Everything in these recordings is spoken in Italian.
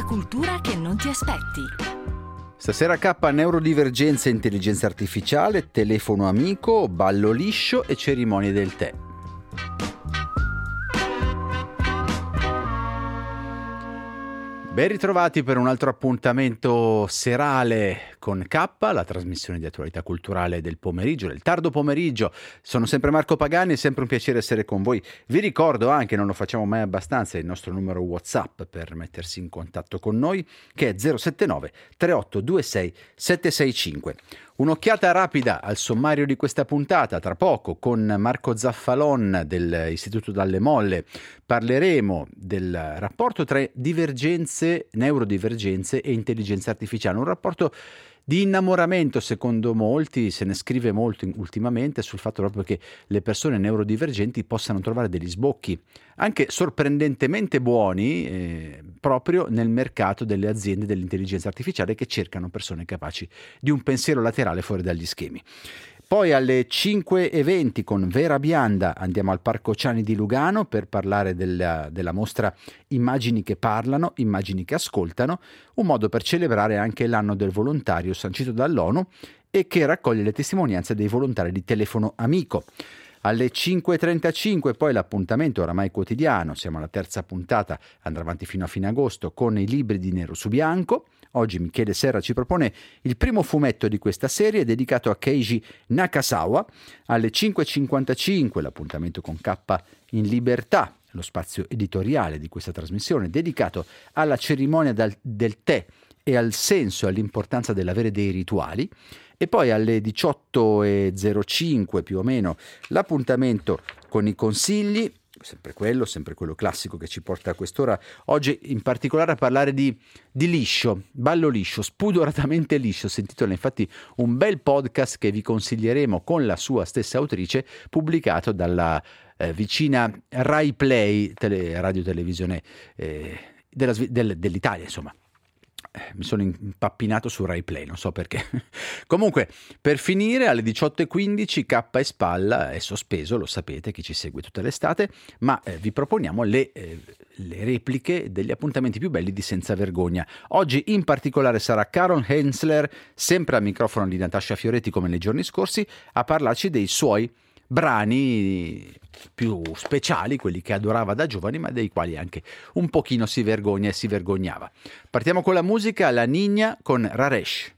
cultura che non ti aspetti. Stasera K, neurodivergenza e intelligenza artificiale, telefono amico, ballo liscio e cerimonie del tè. Ben ritrovati per un altro appuntamento serale con K, la trasmissione di attualità culturale del pomeriggio, del tardo pomeriggio. Sono sempre Marco Pagani, è sempre un piacere essere con voi. Vi ricordo anche, non lo facciamo mai abbastanza, il nostro numero WhatsApp per mettersi in contatto con noi, che è 079 3826 765. Un'occhiata rapida al sommario di questa puntata. Tra poco con Marco Zaffalon dell'Istituto Dalle Molle parleremo del rapporto tra divergenze, neurodivergenze e intelligenza artificiale, un rapporto di innamoramento secondo molti. Se ne scrive molto ultimamente sul fatto proprio che le persone neurodivergenti possano trovare degli sbocchi anche sorprendentemente buoni proprio nel mercato delle aziende dell'intelligenza artificiale che cercano persone capaci di un pensiero laterale fuori dagli schemi. Poi alle 5:20 con Vera Bianda andiamo al Parco Ciani di Lugano per parlare della mostra Immagini che parlano, immagini che ascoltano, un modo per celebrare anche l'anno del volontario sancito dall'ONU e che raccoglie le testimonianze dei volontari di Telefono Amico. Alle 5:35 poi l'appuntamento oramai quotidiano, siamo alla terza puntata, andrà avanti fino a fine agosto con i libri di Nero su Bianco. Oggi Michele Serra ci propone il primo fumetto di questa serie dedicato a Keiji Nakazawa. Alle 5:55 l'appuntamento con K in Libertà, lo spazio editoriale di questa trasmissione dedicato alla cerimonia del tè e al senso e all'importanza dell'avere dei rituali. E poi alle 18:05 più o meno l'appuntamento con i consigli, sempre quello classico che ci porta a quest'ora. Oggi in particolare a parlare di liscio, ballo liscio, spudoratamente liscio. Si intitola infatti un bel podcast che vi consiglieremo con la sua stessa autrice, pubblicato dalla vicina Rai Play, radio televisione dell'Italia, insomma. Mi sono impappinato su Rai Play, non so perché. Comunque, per finire, alle 18:15 K e Spalla è sospeso, lo sapete, chi ci segue tutta l'estate, ma vi proponiamo le repliche degli appuntamenti più belli di Senza Vergogna. Oggi in particolare sarà Caron Hensler, sempre al microfono di Natascia Fioretti come nei giorni scorsi, a parlarci dei suoi brani più speciali, quelli che adorava da giovani ma dei quali anche un pochino si vergogna e si vergognava. Partiamo con la musica, La Niña con Raresh.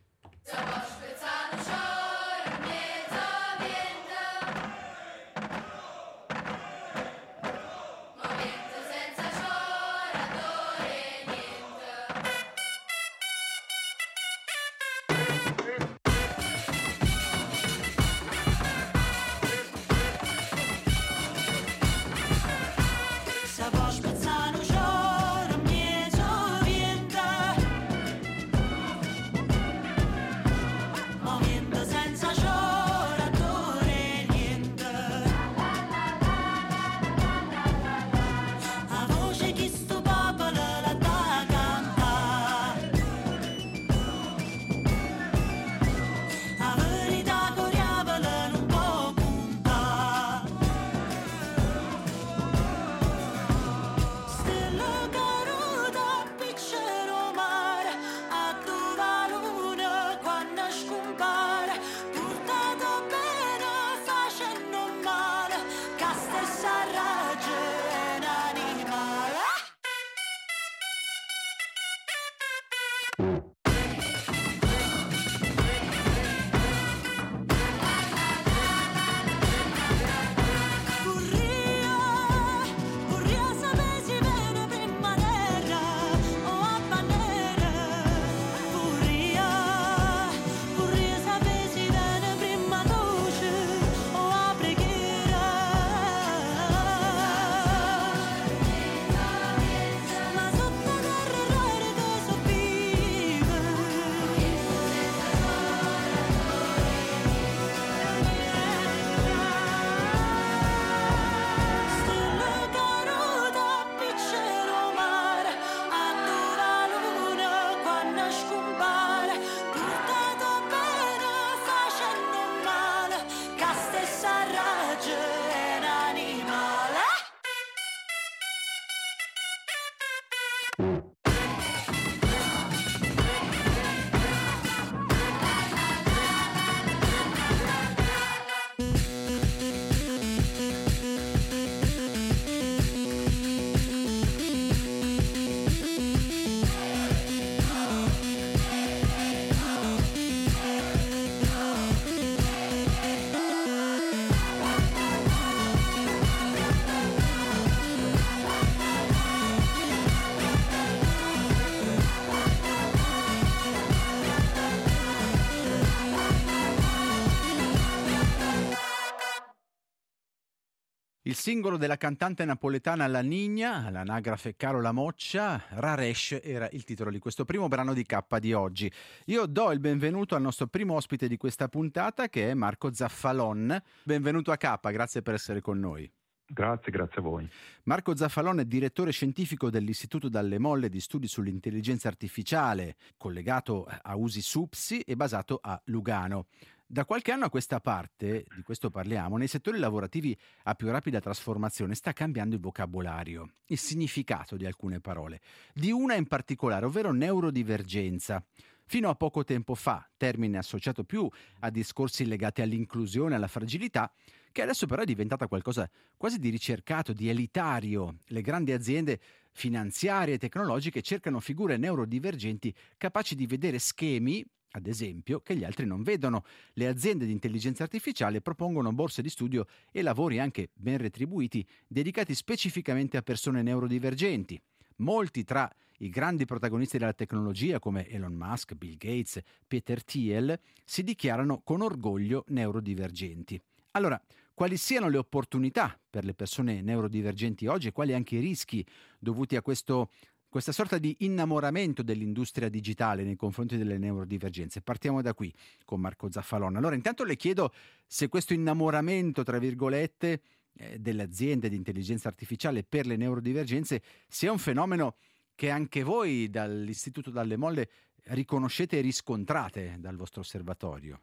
Il singolo della cantante napoletana La Niña, all'anagrafe Carola Moccia, Raresh era il titolo di questo primo brano di K di oggi. Io do il benvenuto al nostro primo ospite di questa puntata, che è Marco Zaffalon. Benvenuto a K, grazie per essere con noi. Grazie a voi. Marco Zaffalon è direttore scientifico dell'Istituto Dalle Molle di Studi sull'Intelligenza Artificiale, collegato a USI SUPSI e basato a Lugano. Da qualche anno a questa parte, di questo parliamo, nei settori lavorativi a più rapida trasformazione sta cambiando il vocabolario, il significato di alcune parole, di una in particolare, ovvero neurodivergenza. Fino a poco tempo fa, termine associato più a discorsi legati all'inclusione e alla fragilità, che adesso però è diventata qualcosa quasi di ricercato, di elitario. Le grandi aziende finanziarie e tecnologiche cercano figure neurodivergenti capaci di vedere schemi, ad esempio, che gli altri non vedono. Le aziende di intelligenza artificiale propongono borse di studio e lavori anche ben retribuiti dedicati specificamente a persone neurodivergenti. Molti tra i grandi protagonisti della tecnologia come Elon Musk, Bill Gates, Peter Thiel si dichiarano con orgoglio neurodivergenti. Allora, quali siano le opportunità per le persone neurodivergenti oggi e quali anche i rischi dovuti a questa sorta di innamoramento dell'industria digitale nei confronti delle neurodivergenze? Partiamo da qui con Marco Zaffalon. Allora, intanto le chiedo se questo innamoramento, tra virgolette, delle aziende di intelligenza artificiale per le neurodivergenze sia un fenomeno che anche voi dall'Istituto Dalle Molle riconoscete e riscontrate dal vostro osservatorio.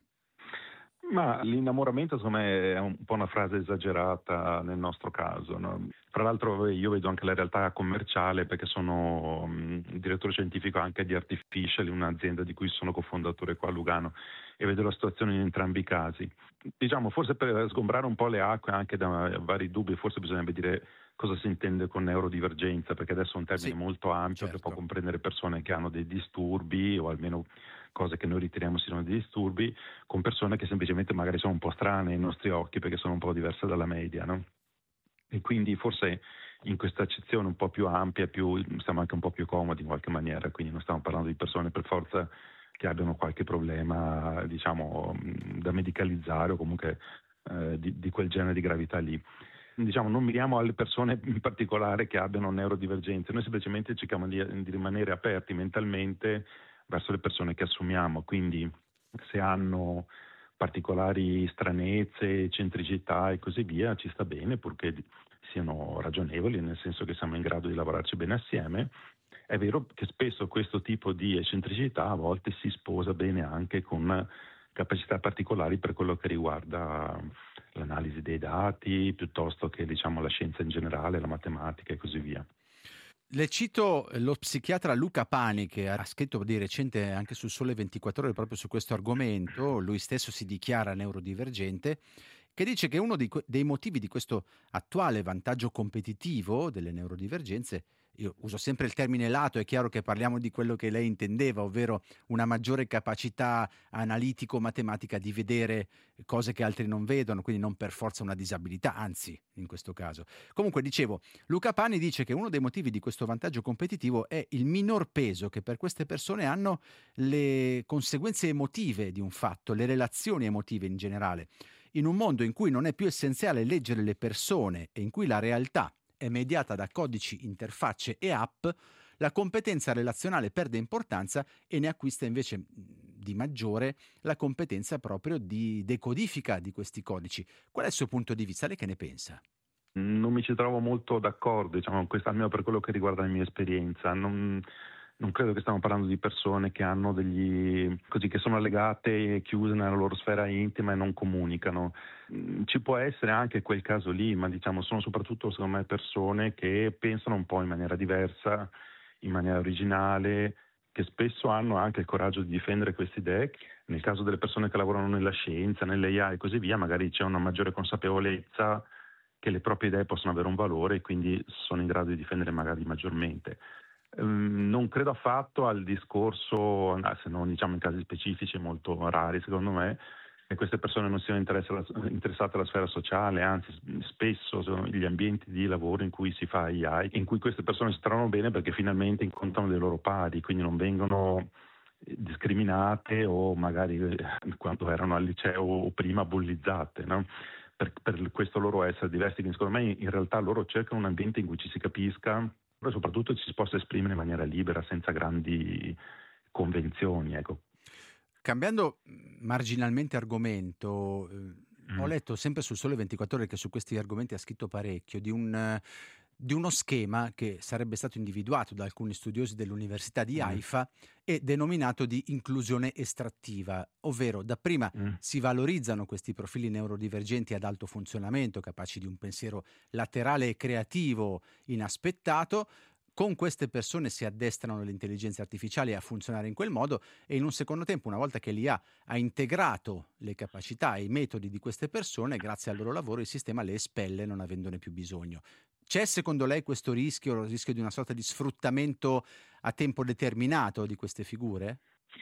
Ma l'innamoramento secondo me è un po' una frase esagerata nel nostro caso, no? Tra l'altro io vedo anche la realtà commerciale perché sono direttore scientifico anche di Artificial, un'azienda di cui sono cofondatore qua a Lugano, e vedo la situazione in entrambi i casi. Diciamo, forse per sgombrare un po' le acque anche da vari dubbi, forse bisognerebbe dire cosa si intende con neurodivergenza, perché adesso è un termine molto ampio, certo, che può comprendere persone che hanno dei disturbi o almeno cose che noi riteniamo siano dei disturbi, con persone che semplicemente magari sono un po' strane ai nostri occhi perché sono un po' diverse dalla media, no? E quindi forse in questa accezione un po' più ampia stiamo anche un po' più comodi in qualche maniera, quindi non stiamo parlando di persone per forza che abbiano qualche problema, diciamo, da medicalizzare o comunque di quel genere di gravità lì. Diciamo, non miriamo alle persone in particolare che abbiano neurodivergenze, noi semplicemente cerchiamo di rimanere aperti mentalmente verso le persone che assumiamo, quindi se hanno particolari stranezze, eccentricità e così via, ci sta bene purché siano ragionevoli, nel senso che siamo in grado di lavorarci bene assieme. È vero che spesso questo tipo di eccentricità a volte si sposa bene anche con capacità particolari per quello che riguarda l'analisi dei dati, piuttosto che diciamo la scienza in generale, la matematica e così via. Le cito lo psichiatra Luca Pani, che ha scritto di recente anche sul Sole 24 Ore proprio su questo argomento. Lui stesso si dichiara neurodivergente, che dice che uno dei motivi di questo attuale vantaggio competitivo delle neurodivergenze, io uso sempre il termine lato, è chiaro che parliamo di quello che lei intendeva, ovvero una maggiore capacità analitico-matematica di vedere cose che altri non vedono, quindi non per forza una disabilità, anzi in questo caso. Comunque dicevo, Luca Pani dice che uno dei motivi di questo vantaggio competitivo è il minor peso che per queste persone hanno le conseguenze emotive di un fatto, le relazioni emotive in generale. In un mondo in cui non è più essenziale leggere le persone e in cui la realtà è mediata da codici, interfacce e app, la competenza relazionale perde importanza e ne acquista invece di maggiore la competenza proprio di decodifica di questi codici. Qual è il suo punto di vista? Lei che ne pensa? Non mi ci trovo molto d'accordo, diciamo, almeno per quello che riguarda la mia esperienza. Non credo che stiamo parlando di persone che hanno che sono legate e chiuse nella loro sfera intima e non comunicano. Ci può essere anche quel caso lì, ma diciamo sono soprattutto secondo me persone che pensano un po' in maniera diversa, in maniera originale, che spesso hanno anche il coraggio di difendere queste idee. Nel caso delle persone che lavorano nella scienza, nell'AI e così via, magari c'è una maggiore consapevolezza che le proprie idee possono avere un valore e quindi sono in grado di difendere magari maggiormente. Non credo affatto al discorso, se non diciamo in casi specifici molto rari secondo me, che queste persone non siano interessate alla sfera sociale, anzi spesso sono gli ambienti di lavoro in cui si fa AI, in cui queste persone si trovano bene perché finalmente incontrano dei loro pari, quindi non vengono discriminate o magari quando erano al liceo o prima bullizzate, no? per questo loro essere diversi. Quindi secondo me in realtà loro cercano un ambiente in cui ci si capisca, però soprattutto ci si possa esprimere in maniera libera, senza grandi convenzioni, ecco. Cambiando marginalmente argomento, ho letto sempre sul Sole 24 Ore, che su questi argomenti ha scritto parecchio, di uno schema che sarebbe stato individuato da alcuni studiosi dell'Università di Haifa e denominato di inclusione estrattiva, ovvero dapprima si valorizzano questi profili neurodivergenti ad alto funzionamento, capaci di un pensiero laterale e creativo inaspettato. Con queste persone si addestrano le intelligenze artificiali a funzionare in quel modo e in un secondo tempo, una volta che l'IA ha integrato le capacità e i metodi di queste persone, grazie al loro lavoro il sistema le espelle non avendone più bisogno. C'è secondo lei questo rischio, il rischio di una sorta di sfruttamento a tempo determinato di queste figure?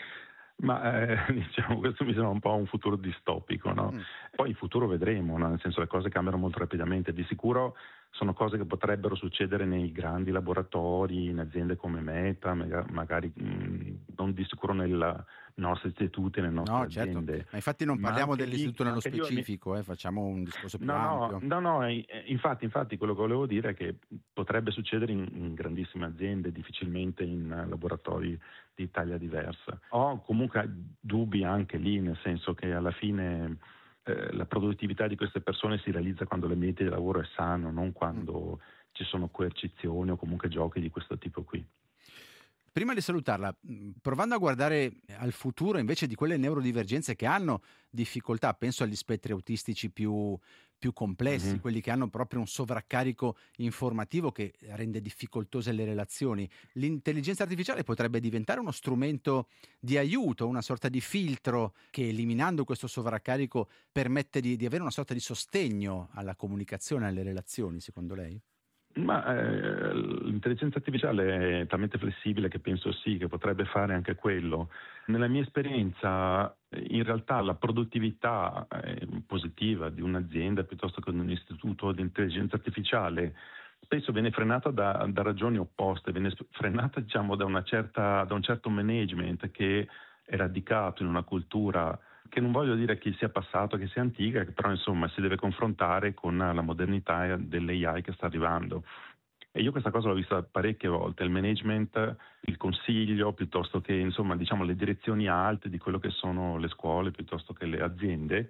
Ma diciamo, questo mi sembra un po' un futuro distopico, no? Poi in futuro vedremo, no? Nel senso, le cose cambiano molto rapidamente. Di sicuro sono cose che potrebbero succedere nei grandi laboratori, in aziende come Meta, magari non di sicuro nei nostri istituti, nelle nostre aziende. Ma infatti non parliamo dell'istituto nello specifico, facciamo un discorso più ampio. No, infatti quello che volevo dire è che potrebbe succedere in grandissime aziende, difficilmente in laboratori di taglia diversa. Ho comunque dubbi anche lì, nel senso che alla fine la produttività di queste persone si realizza quando l'ambiente di lavoro è sano, non quando ci sono coercizioni o comunque giochi di questo tipo qui. Prima di salutarla, provando a guardare al futuro invece di quelle neurodivergenze che hanno difficoltà, penso agli spettri autistici più complessi, quelli che hanno proprio un sovraccarico informativo che rende difficoltose le relazioni, l'intelligenza artificiale potrebbe diventare uno strumento di aiuto, una sorta di filtro che, eliminando questo sovraccarico, permette di avere una sorta di sostegno alla comunicazione e alle relazioni, secondo lei? Ma l'intelligenza artificiale è talmente flessibile che penso sì, che potrebbe fare anche quello. Nella mia esperienza, in realtà la produttività positiva di un'azienda piuttosto che di un istituto di intelligenza artificiale spesso viene frenata da ragioni opposte, viene frenata diciamo da un certo management che è radicato in una cultura che non voglio dire che sia passato, che sia antica, che però insomma si deve confrontare con la modernità dell'AI che sta arrivando. E io questa cosa l'ho vista parecchie volte, il management, il consiglio, piuttosto che insomma diciamo le direzioni alte di quello che sono le scuole, piuttosto che le aziende,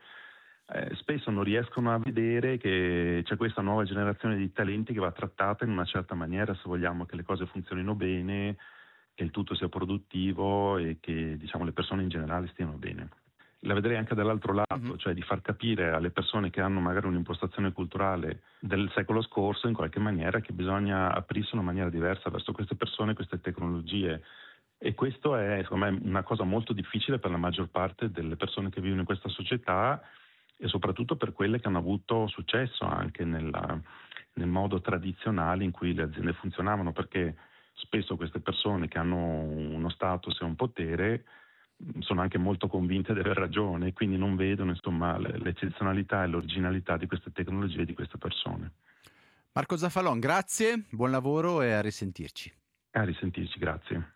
spesso non riescono a vedere che c'è questa nuova generazione di talenti che va trattata in una certa maniera se vogliamo che le cose funzionino bene, che il tutto sia produttivo e che diciamo le persone in generale stiano bene. La vedrei anche dall'altro lato, cioè di far capire alle persone che hanno magari un'impostazione culturale del secolo scorso in qualche maniera che bisogna aprirsi in una maniera diversa verso queste persone, queste tecnologie. E questo è secondo me una cosa molto difficile per la maggior parte delle persone che vivono in questa società e soprattutto per quelle che hanno avuto successo anche nel modo tradizionale in cui le aziende funzionavano, perché spesso queste persone che hanno uno status e un potere sono anche molto convinte di aver ragione e quindi non vedono insomma l'eccezionalità e l'originalità di queste tecnologie e di queste persone. Marco Zaffalon, grazie, buon lavoro e a risentirci. A risentirci, grazie.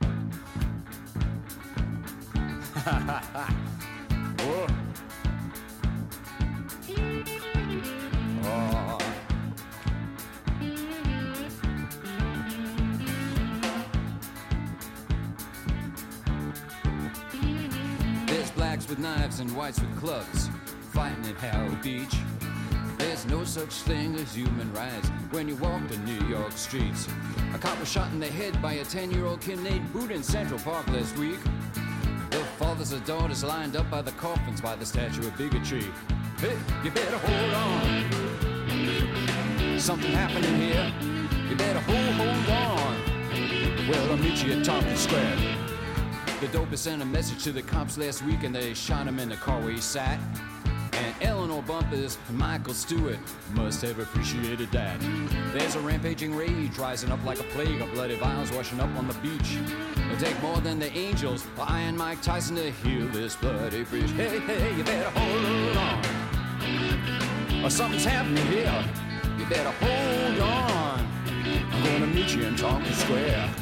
Blacks with knives and whites with clubs, fighting at Howard Beach. There's no such thing as human rights when you walk the New York streets. A cop was shot in the head by a 10-year-old kid named Boot in Central Park last week. The fathers and daughters lined up by the coffins by the statue of bigotry. Hey, you better hold on. Something happening here. You better hold on. Well, I'll meet you at Tompkins Square. The dopest sent a message to the cops last week and they shot him in the car where he sat. And Eleanor Bumpers and Michael Stewart must have appreciated that. There's a rampaging rage rising up like a plague of bloody vials washing up on the beach. It'll take more than the Angels or Iron Mike Tyson to heal this bloody breach. Hey, hey, you better hold on, or something's happening here. You better hold on. I'm gonna meet you in Tompkins Square.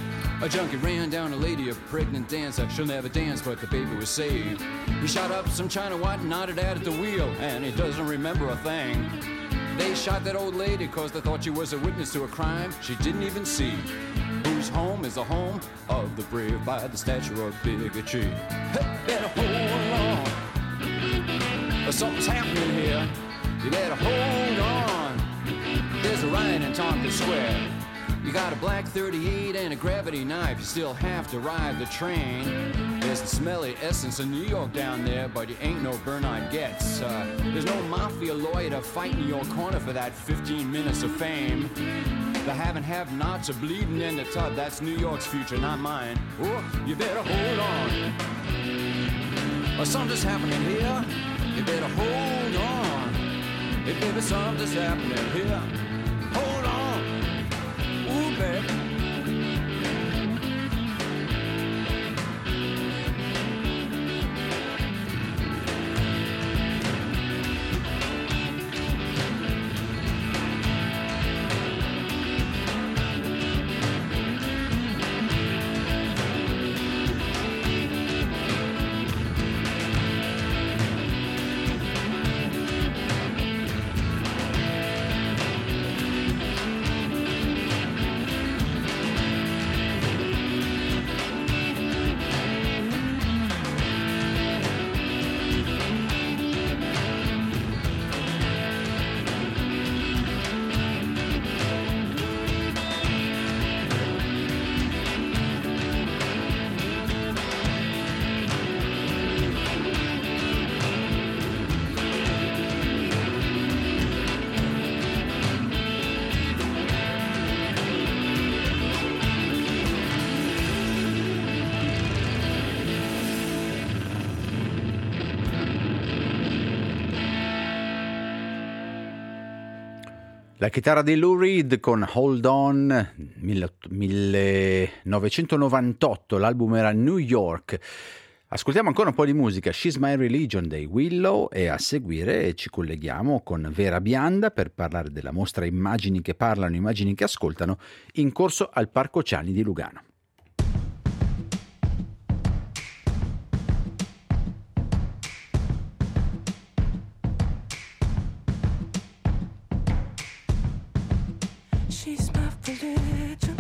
A junkie ran down a lady, a pregnant dancer. She'll never dance, but the baby was saved. He shot up some China white and nodded at the wheel, and he doesn't remember a thing. They shot that old lady cause they thought she was a witness to a crime she didn't even see. Whose home is the home of the brave by the statue of bigotry. Hey, better hold on. Something's happening here. You better hold on. There's a riot in Tompkins Square. You got a black 38 and a gravity knife. You still have to ride the train. There's the smelly essence of New York down there, but you ain't no Bernard Getz. There's no mafia lawyer to fight in your corner for that 15 minutes of fame. The have-nots are bleeding in the tub. That's New York's future, not mine. Oh, you better hold on. Something's happening here. You better hold on. If baby, something's happening here. Hold on. Ooh, baby. La chitarra di Lou Reed con Hold On, 1998, l'album era New York. Ascoltiamo ancora un po' di musica, She's My Religion dei Willow, e a seguire ci colleghiamo con Vera Bianda per parlare della mostra Immagini che parlano, immagini che ascoltano, in corso al Parco Ciani di Lugano. She's my religion.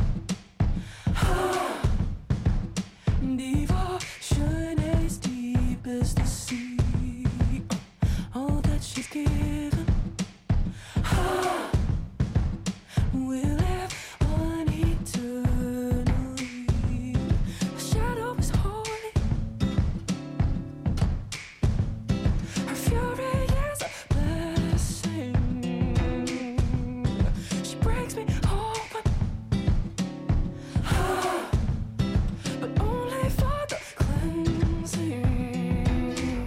Devotion as deep as the sea. All that she's given. We'll live on eternally. The shadow is holy. Her fury is a blessing. She breaks me open, but only for the cleansing.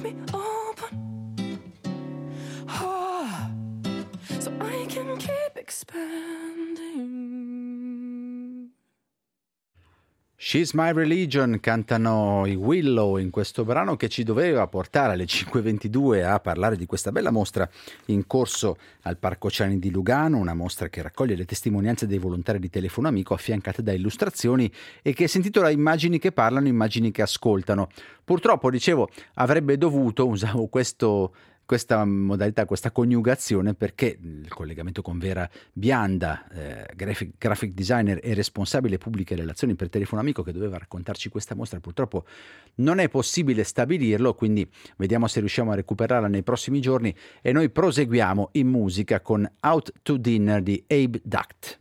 me open, oh, so I can keep expanding. She's My Religion cantano i Willow in questo brano che ci doveva portare alle 5:22 a parlare di questa bella mostra in corso al Parco Ciani di Lugano, una mostra che raccoglie le testimonianze dei volontari di Telefono Amico affiancate da illustrazioni e che si intitola Immagini che parlano, immagini che ascoltano. Purtroppo, dicevo, avrebbe dovuto, usavo questa modalità, questa coniugazione, perché il collegamento con Vera Bianda, graphic designer e responsabile pubbliche relazioni per Telefono Amico, che doveva raccontarci questa mostra, purtroppo non è possibile stabilirlo, quindi vediamo se riusciamo a recuperarla nei prossimi giorni e noi proseguiamo in musica con Out to Dinner di Abe Duct.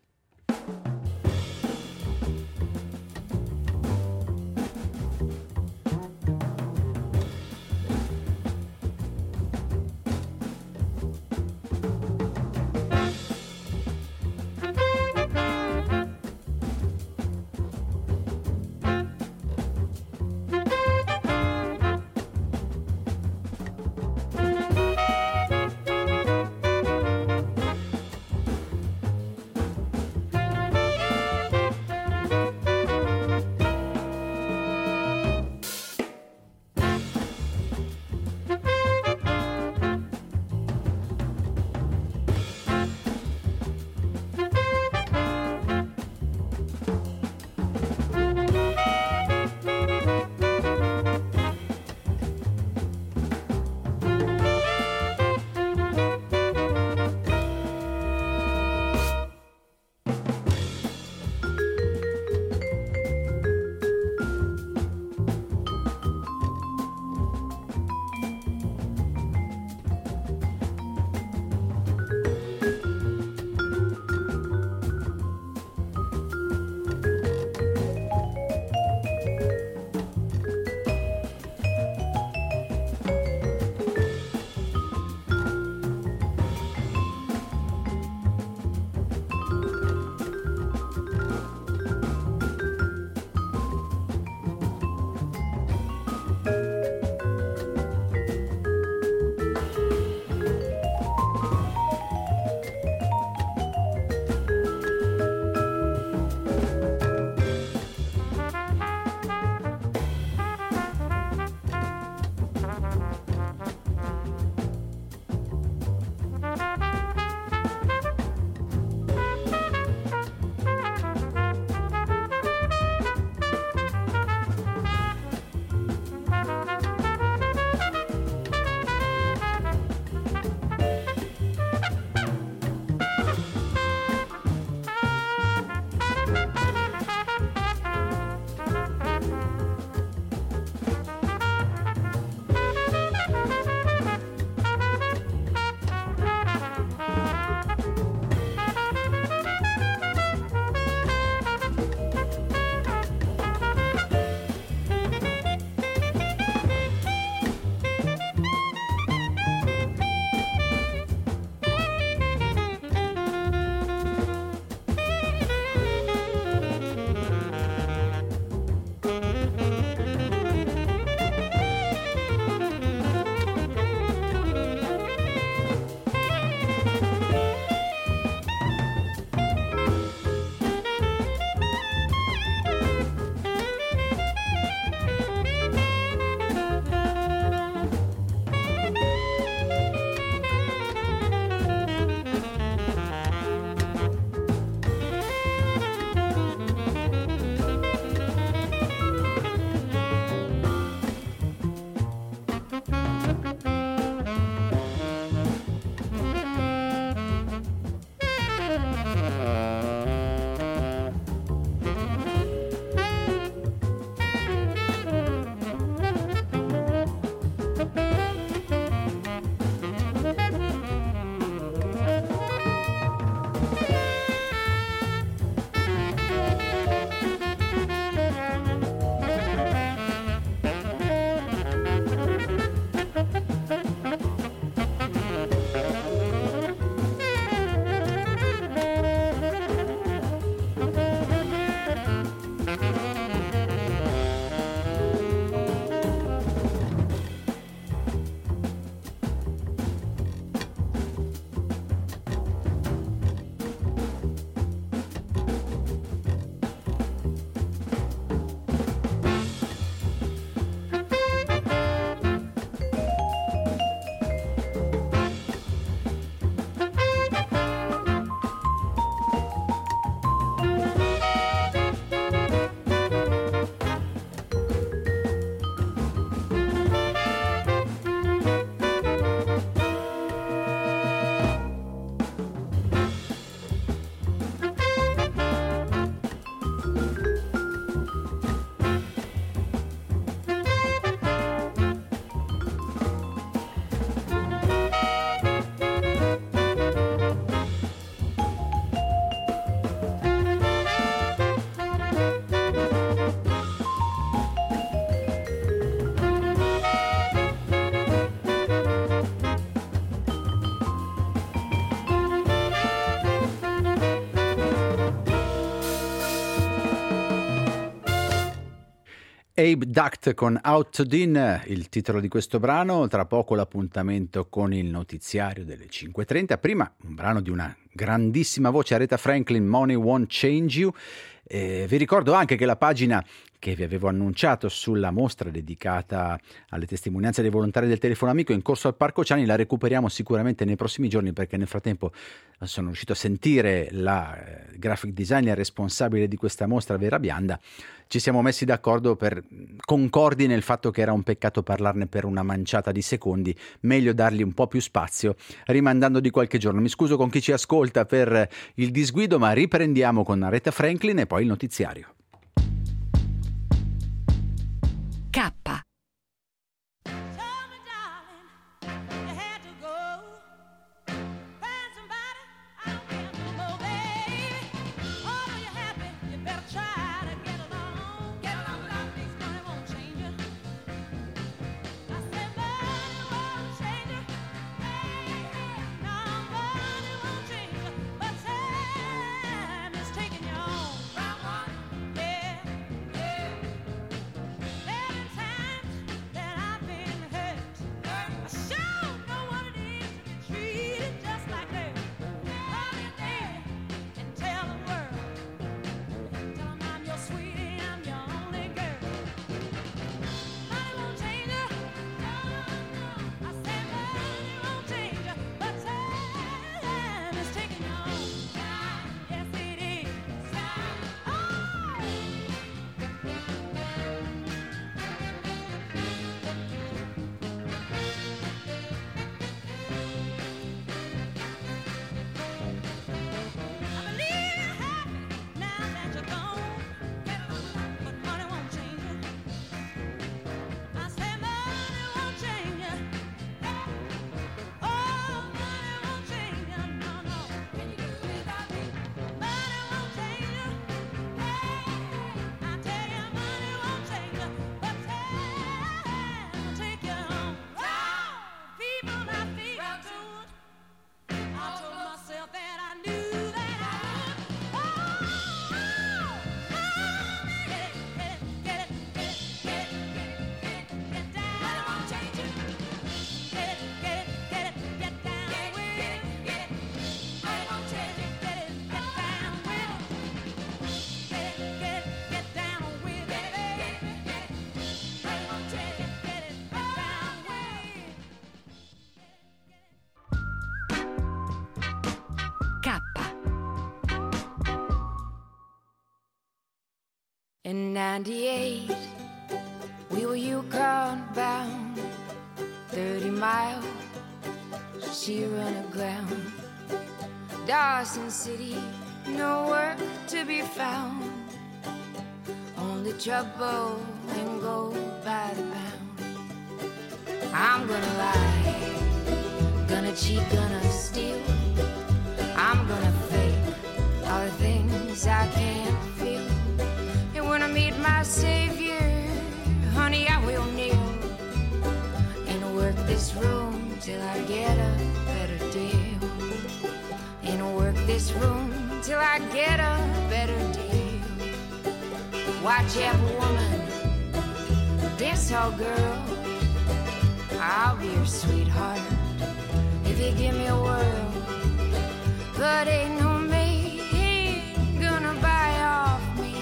Abe Duct con Out to Din, il titolo di questo brano. Tra poco l'appuntamento con il notiziario delle 5:30. Prima un brano di una grandissima voce, Aretha Franklin, Money Won't Change You. Vi ricordo anche che la pagina che vi avevo annunciato sulla mostra dedicata alle testimonianze dei volontari del Telefono Amico in corso al Parco Ciani la recuperiamo sicuramente nei prossimi giorni, perché nel frattempo sono riuscito a sentire la graphic designer responsabile di questa mostra, Vera Bianda. Ci siamo messi d'accordo concordi nel fatto che era un peccato parlarne per una manciata di secondi, meglio dargli un po' più spazio rimandando di qualche giorno. Mi scuso con chi ci ascolta per il disguido, ma riprendiamo con Aretha Franklin e poi il notiziario. K. In 98, we were Yukon bound, 30 miles, sheer underground. Dawson City, no work to be found, only trouble and gold by the pound. I'm gonna lie, gonna cheat, gonna steal, I'm gonna fake all the things I can't feel. And when I meet my savior, honey, I will kneel and work this room till I get a better deal. And work this room till I get a better deal. Watch every woman, dance hall girl, I'll be your sweetheart if you give me a whirl. But ain't no maid gonna buy off me,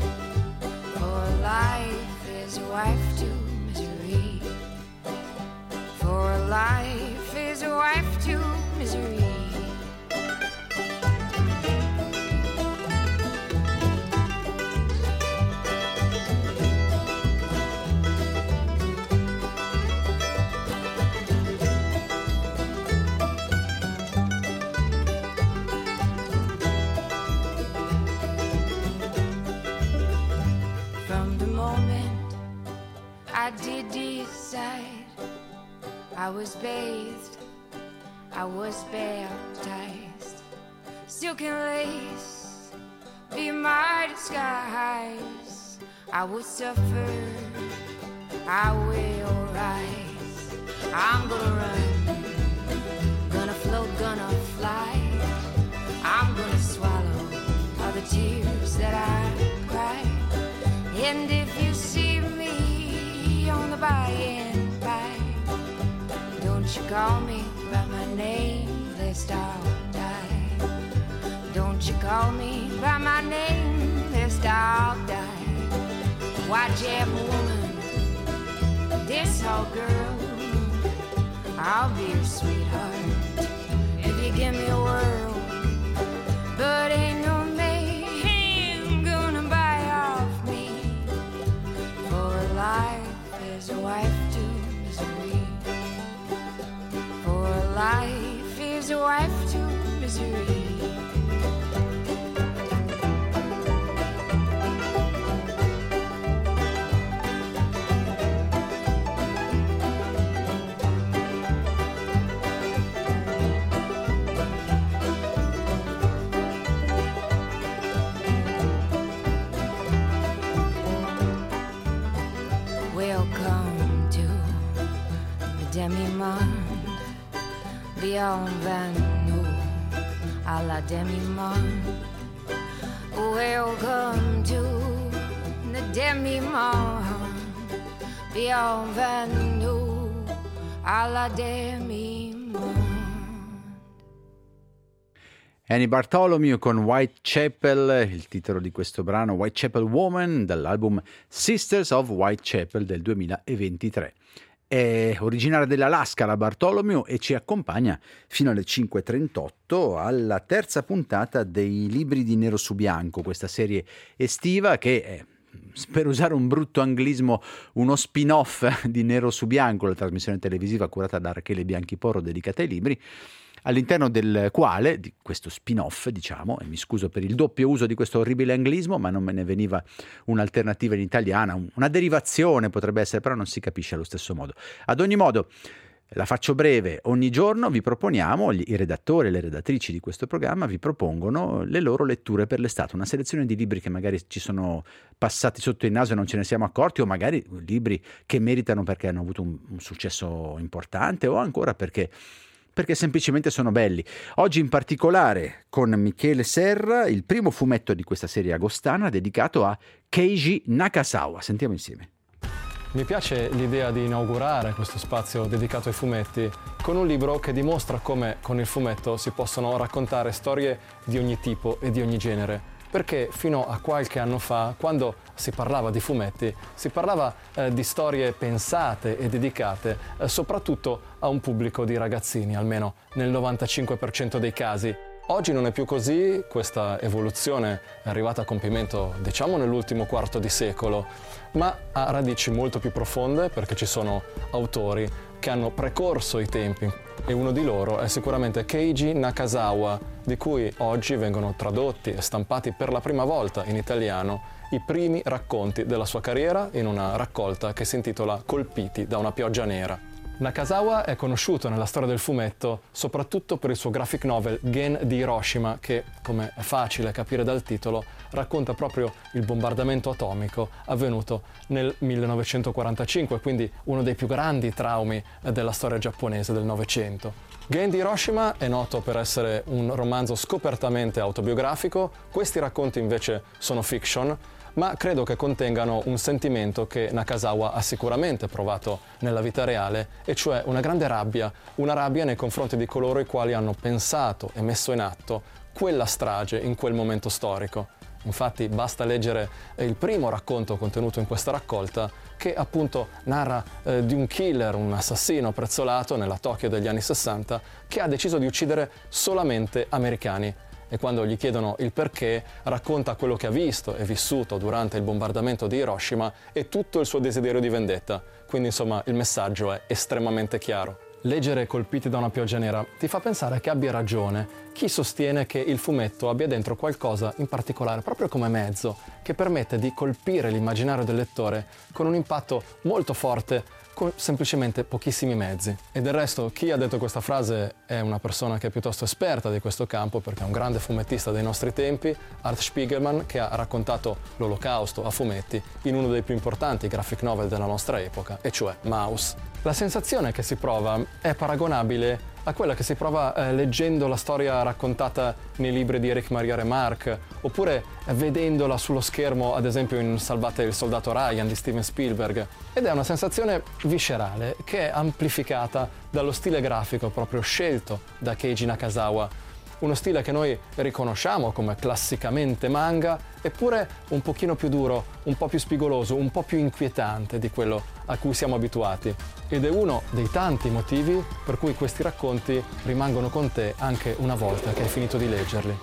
for life is wife to misery. For life is wife to misery. I did decide, I was bathed, I was baptized. Silk and lace, be my disguise. I will suffer, I will rise. I'm gonna run, gonna float, gonna fly. I'm gonna swallow all the tears that I cry. And if you see me Don't you call me by my name, lest I'll die. Don't you call me by my name, lest I'll die. White jam woman, this old girl, I'll be your sweetheart if you give me a whirl. But ain't no man gonna buy off me, for life is a wife to misery. For life is a wife to misery. Welcome to the demi-monde, bienvenue à la demi-monde. Welcome to the demi-monde, bienvenue à la demi-monde. Annie Bartholomew con Whitechapel, il titolo di questo brano Whitechapel Woman, dall'album Sisters of Whitechapel del 2023. È originaria dell'Alaska la Bartholomew e ci accompagna fino alle 5:38 alla terza puntata dei Libri di Nero su Bianco, questa serie estiva che è, per usare un brutto anglismo, uno spin-off di Nero su Bianco, la trasmissione televisiva curata da Rachele Bianchiporo dedicata ai libri, all'interno del quale, di questo spin-off, diciamo, e mi scuso per il doppio uso di questo orribile anglismo, ma non me ne veniva un'alternativa in italiana, una derivazione potrebbe essere, però non si capisce allo stesso modo. Ad ogni modo, la faccio breve, ogni giorno vi proponiamo, i redattori e le redattrici di questo programma vi propongono le loro letture per l'estate, una selezione di libri che magari ci sono passati sotto il naso e non ce ne siamo accorti, o magari libri che meritano perché hanno avuto un successo importante, o ancora perché semplicemente sono belli. Oggi in particolare con Michele Serra, il primo fumetto di questa serie agostana dedicato a Keiji Nakazawa. Sentiamo insieme. Mi piace l'idea di inaugurare questo spazio dedicato ai fumetti con un libro che dimostra come con il fumetto si possono raccontare storie di ogni tipo e di ogni genere. Perché fino a qualche anno fa, quando si parlava di fumetti, si parlava di storie pensate e dedicate soprattutto a un pubblico di ragazzini, almeno nel 95% dei casi. Oggi non è più così, questa evoluzione è arrivata a compimento, diciamo, nell'ultimo quarto di secolo, ma ha radici molto più profonde perché ci sono autori che hanno precorso i tempi e uno di loro è sicuramente Keiji Nakazawa, di cui oggi vengono tradotti e stampati per la prima volta in italiano i primi racconti della sua carriera in una raccolta che si intitola Colpiti da una pioggia nera. Nakazawa è conosciuto nella storia del fumetto soprattutto per il suo graphic novel Gen di Hiroshima che, come è facile capire dal titolo, racconta proprio il bombardamento atomico avvenuto nel 1945, quindi uno dei più grandi traumi della storia giapponese del Novecento. Gen di Hiroshima è noto per essere un romanzo scopertamente autobiografico, questi racconti invece sono fiction, ma credo che contengano un sentimento che Nakazawa ha sicuramente provato nella vita reale, e cioè una grande rabbia, una rabbia nei confronti di coloro i quali hanno pensato e messo in atto quella strage in quel momento storico. Infatti basta leggere il primo racconto contenuto in questa raccolta che appunto narra di un killer, un assassino prezzolato nella Tokyo degli anni 60 che ha deciso di uccidere solamente americani. E quando gli chiedono il perché, racconta quello che ha visto e vissuto durante il bombardamento di Hiroshima e tutto il suo desiderio di vendetta. Quindi insomma il messaggio è estremamente chiaro. Leggere Colpiti da una pioggia nera ti fa pensare che abbia ragione chi sostiene che il fumetto abbia dentro qualcosa in particolare, proprio come mezzo, che permette di colpire l'immaginario del lettore con un impatto molto forte, con semplicemente pochissimi mezzi. E del resto chi ha detto questa frase è una persona che è piuttosto esperta di questo campo, perché è un grande fumettista dei nostri tempi, Art Spiegelman, che ha raccontato l'Olocausto a fumetti in uno dei più importanti graphic novel della nostra epoca, e cioè Maus. La sensazione che si prova è paragonabile a quella che si prova leggendo la storia raccontata nei libri di Erich Maria Remarque, oppure vedendola sullo schermo, ad esempio in Salvate il soldato Ryan di Steven Spielberg. Ed è una sensazione viscerale che è amplificata dallo stile grafico proprio scelto da Keiji Nakazawa. Uno stile che noi riconosciamo come classicamente manga, eppure un pochino più duro, un po' più spigoloso, un po' più inquietante di quello a cui siamo abituati. Ed è uno dei tanti motivi per cui questi racconti rimangono con te anche una volta che hai finito di leggerli.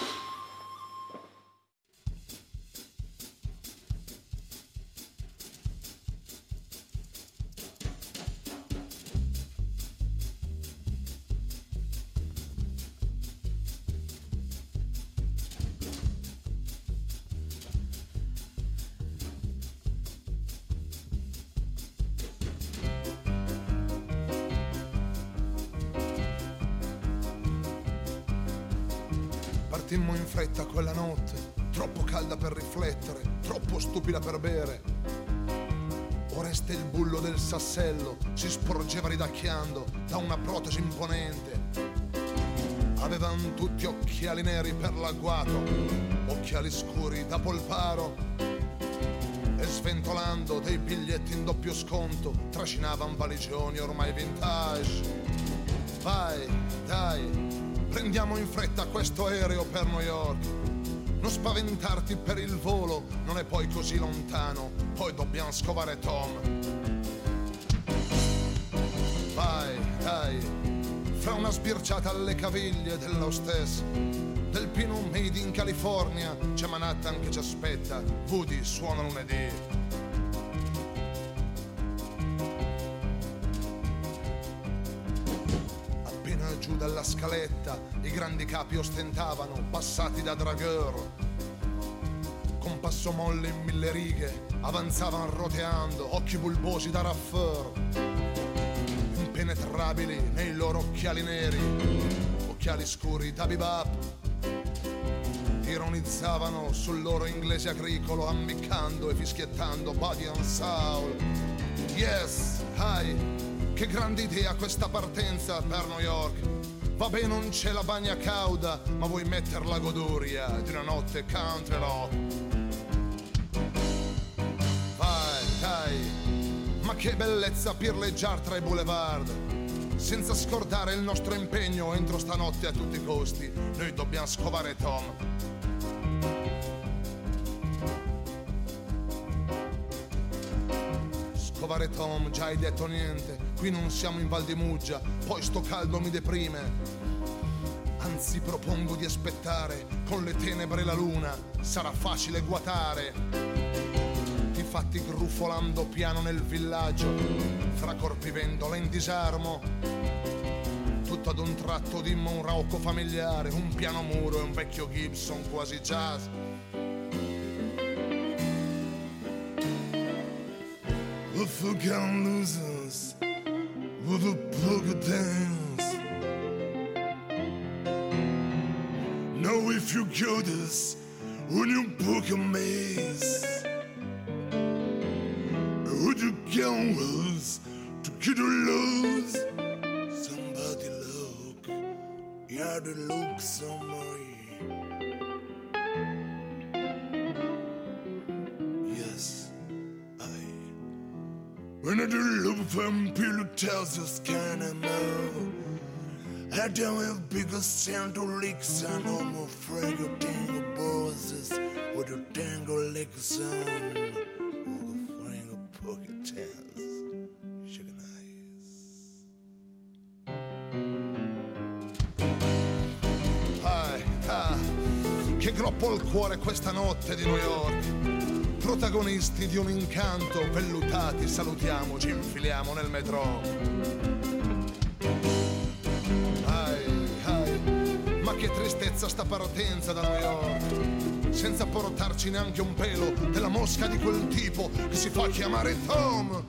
Partimmo in fretta quella notte, troppo calda per riflettere, troppo stupida per bere. Oreste il bullo del Sassello si sporgeva ridacchiando da una protesi imponente. Avevan tutti occhiali neri per l'agguato, occhiali scuri da polparo, e sventolando dei biglietti in doppio sconto trascinavan valigioni ormai vintage. Vai, dai, prendiamo in fretta questo aereo per New York. Non spaventarti per il volo, non è poi così lontano, poi dobbiamo scovare Tom. Vai, dai, fra una sbirciata alle caviglie dell'hostess, del Pino Made in California, c'è Manhattan che ci aspetta, Woody suona lunedì. Giù dalla scaletta i grandi capi ostentavano, passati da dragueur. Con passo molle in 1000 righe avanzavano roteando, occhi bulbosi da raffeur, impenetrabili nei loro occhiali neri, occhiali scuri da bebop. Ironizzavano sul loro inglese agricolo, ammiccando e fischiettando body and soul. Yes, hi, che grande idea questa partenza per New York. Vabbè, non c'è la bagna cauda, ma vuoi metter la goduria di una notte country rock. Vai, dai, ma che bellezza pirleggiar tra i boulevard, senza scordare il nostro impegno entro stanotte a tutti i costi. Noi dobbiamo scovare Tom. Scovare Tom, già hai detto niente. Qui non siamo in Val di Muggia, poi sto caldo mi deprime. Anzi, propongo di aspettare, con le tenebre e la luna sarà facile guatare. Infatti grufolando piano nel villaggio, fra corpi vendola in disarmo, tutto ad un tratto dimmo un rauco familiare, un piano muro e un vecchio Gibson quasi jazz. If you can lose us with a polka dance, know if you got us when you book a maze, would you count us to get a lose? Somebody look, yeah, the look somewhere. When I do look from people tells us can I know I don't have bigger sound to licks, I know more afraid of tango bosses with a tango lick sound. With a frame of pocket tails, shaking eyes. Che groppo al cuore questa notte di New York. Protagonisti di un incanto, vellutati, salutiamo, ci infiliamo nel metro. Ma che tristezza sta partenza da New York, senza portarci neanche un pelo della mosca di quel tipo che si fa chiamare Tom.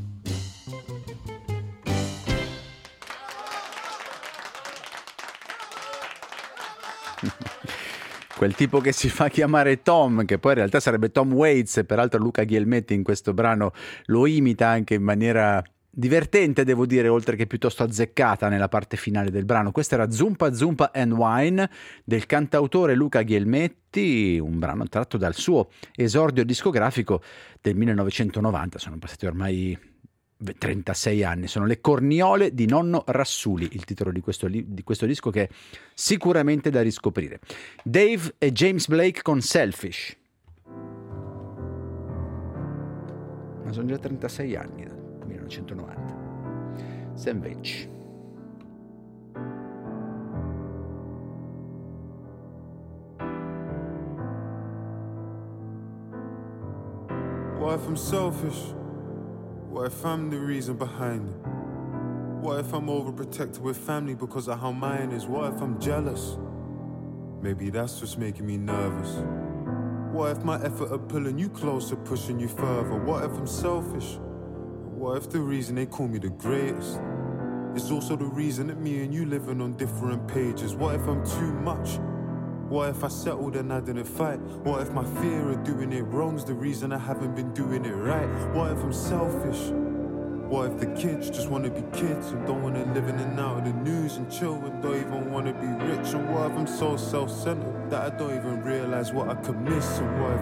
Quel tipo che si fa chiamare Tom, che poi in realtà sarebbe Tom Waits, e peraltro Luca Ghielmetti in questo brano lo imita anche in maniera divertente, devo dire, oltre che piuttosto azzeccata nella parte finale del brano. Questa era Zumpa Zumpa and Wine del cantautore Luca Ghielmetti, un brano tratto dal suo esordio discografico del 1990. Sono passati ormai 36 anni. Sono Le corniole di Nonno Rassuli, il titolo di questo disco, che è sicuramente da riscoprire. Dave e James Blake con Selfish. Ma sono già 36 anni dal 1990. Sandwich. What if I'm selfish? What if I'm the reason behind it? What if I'm overprotected with family because of how mine is? What if I'm jealous? Maybe that's what's making me nervous. What if my effort of pulling you closer, pushing you further? What if I'm selfish? What if the reason they call me the greatest is also the reason that me and you living on different pages? What if I'm too much? What if I settled and I didn't fight? What if my fear of doing it wrong's the reason I haven't been doing it right? What if I'm selfish? What if the kids just wanna be kids and don't wanna live in and out of the news and chill and don't even wanna be rich? And what if I'm so self-centered that I don't even realize what I could miss? And what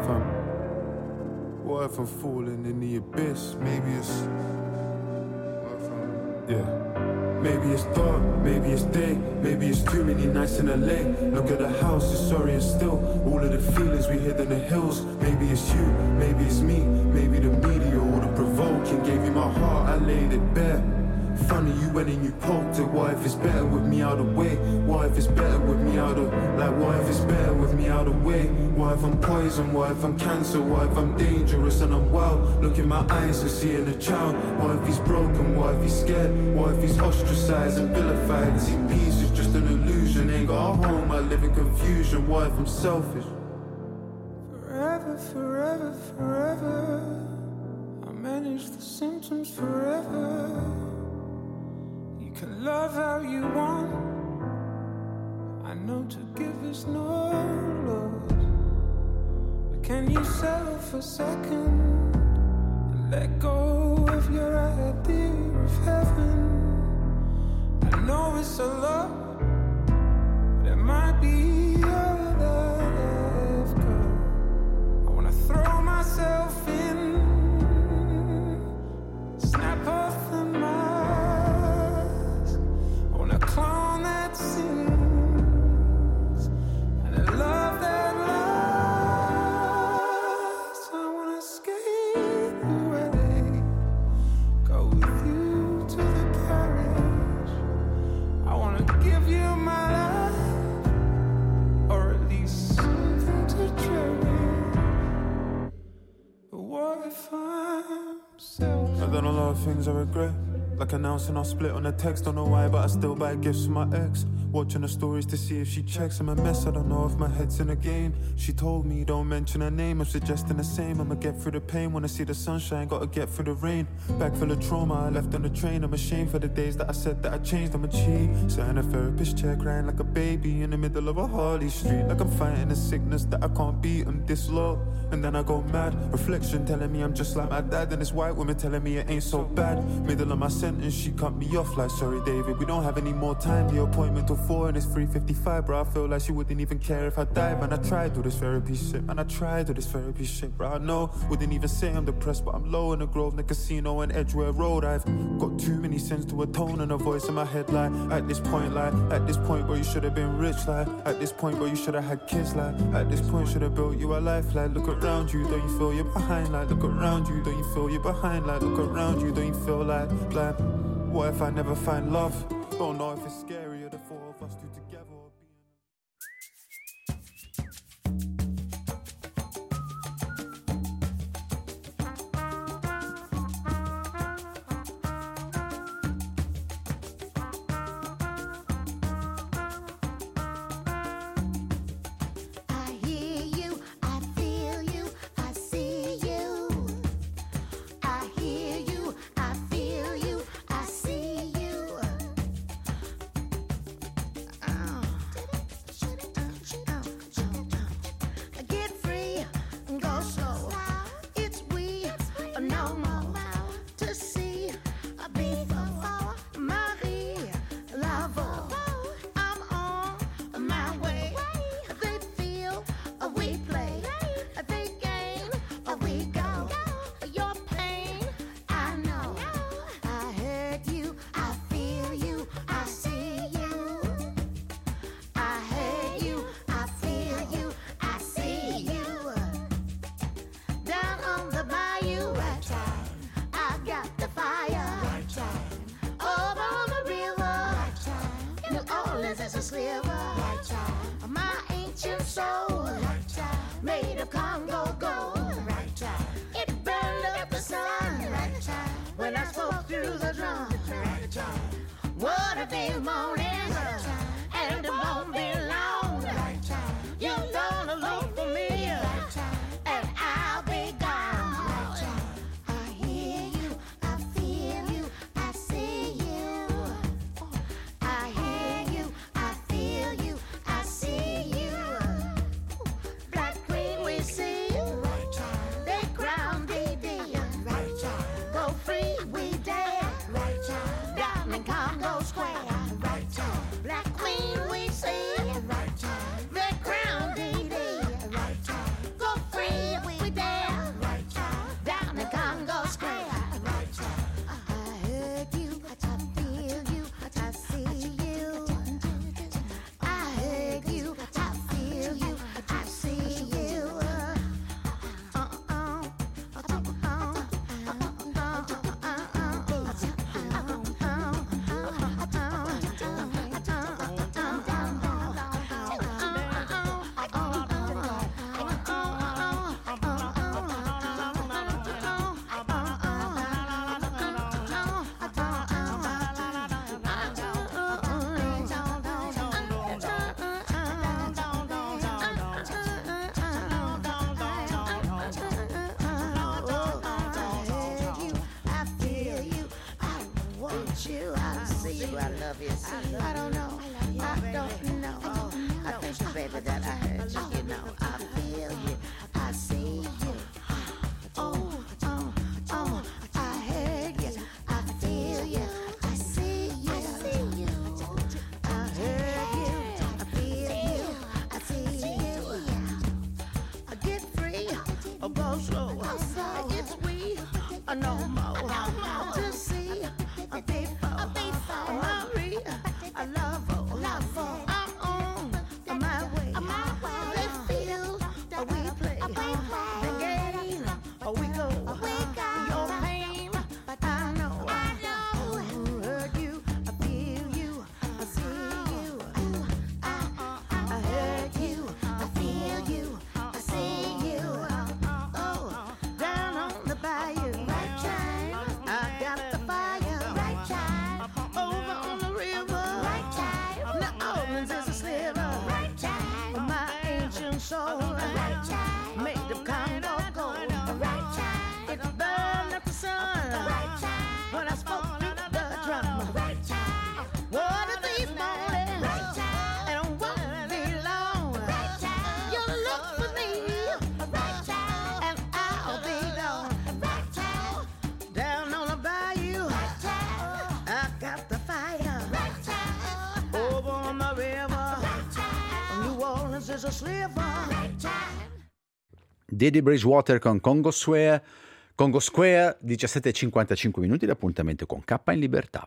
if I'm falling in the abyss? Maybe it's... yeah. Maybe it's dark, maybe it's day, maybe it's too many nights in LA. Look at the house, it's sorry and still all of the feelings we hid in the hills. Maybe it's you, maybe it's me, maybe the media or the provoking. Gave you my heart, I laid it bare. Funny you went and you poked it. What if it's better with me out of the way? What if it's better with me out of... like, what if it's better with me out of the way? What if I'm poison? What if I'm cancer? What if I'm dangerous and I'm wild? Look in my eyes and seeing a child. What if he's broken? What if he's scared? What if he's ostracized and vilified? See, peace is just an illusion. Ain't got a home, I live in confusion. What if I'm selfish? Forever, forever, forever, I manage the symptoms forever. You can love how you want. I know to give is no loss. But can you settle for a second and let go of your idea of heaven? I know it's a lot, but it might be all that I've got. I wanna throw myself in, snap off the mask. I wanna clone that sins and a love that lasts. I wanna skate away, go with you to the parish. I wanna give you my life, or at least something to cherish. But what if I'm selfish? I've done a lot of things I regret, like announcing I'll split on a text. Don't know why, but I still buy gifts for my ex. Watching her stories to see if she checks. I'm a mess, I don't know if my head's in a game. She told me don't mention her name, I'm suggesting the same. I'ma get through the pain, wanna see the sunshine, gotta get through the rain. Bag full of trauma, I left on the train. I'm ashamed for the days that I said that I changed. I'm a cheat, sat in a therapist chair crying like a baby in the middle of a Harley Street. Like I'm fighting a sickness that I can't beat, I'm this low. And then I go mad, reflection telling me I'm just like my dad. And this white woman telling me it ain't so bad. Middle of my sentence, she cut me off like, sorry David, we don't have any more time. The appointment till 4 and it's 3:55, bro. I feel like she wouldn't even care if I died. Man, I tried do this therapy shit, man, I tried do this therapy shit, bro. I know, wouldn't even say I'm depressed, but I'm low in the Grove, the casino and Edgware Road. I've got too many sins to atone and a voice in my head like, at this point, bro, you should have been rich, like, at this point, bro, you should have had kids, like, at this point, should have built you a life, like, look around you, don't you feel you're behind, like, look around you, don't you feel you're behind, like, look around you, don't you feel like, what if I never find love? Don't know if it's scary or the four of us do together. I hear you, I feel you, I see you. I hear you, I feel you, I see you. Orleans is a sliver. My ancient soul, made of Congo gold. It burned up the sun when I spoke through the drum. What a day morning, and it won't be long. You're gonna look for me, and I'll be gone. I hear you, I feel you, I see you. I hear you, I feel you, I see you. Black queen we see, they crown DD. Go free we dare, down in Congo Square. Black queen we see, they crown DD. Go free we dare, down in Congo Square. I heard you, I feel you, I see you. I heard you, I feel you, I see you. I see you, I love you. I don't know, I don't know. I think, baby, that I heard you, you know. I feel you, I see you. Oh, oh, oh, I heard you, I feel you, I see you. I heard you, I feel you, I see you. Get free, or go slow. It's we, or no more. To see, a before, Marie, a lover. I'm on my way. Let's feel, we play the game, we go. Your pain, I know. I heard you, I feel you, I see you. I heard you, I feel you, I see you. Oh, down on the bayou, I got the fire. Over on the river, New Orleans is a sliver. My ancient soul, made of Congo gold. It burned up the sun when I spoke through the drum. One of these mornings, and it won't be long. You'll look for me, and I'll be gone. Down on the bayou, I got the fire. Over on the river, New Orleans is a sliver. Didi Bridgewater con Congo Square, 17:55 minuti, l'appuntamento con K in libertà.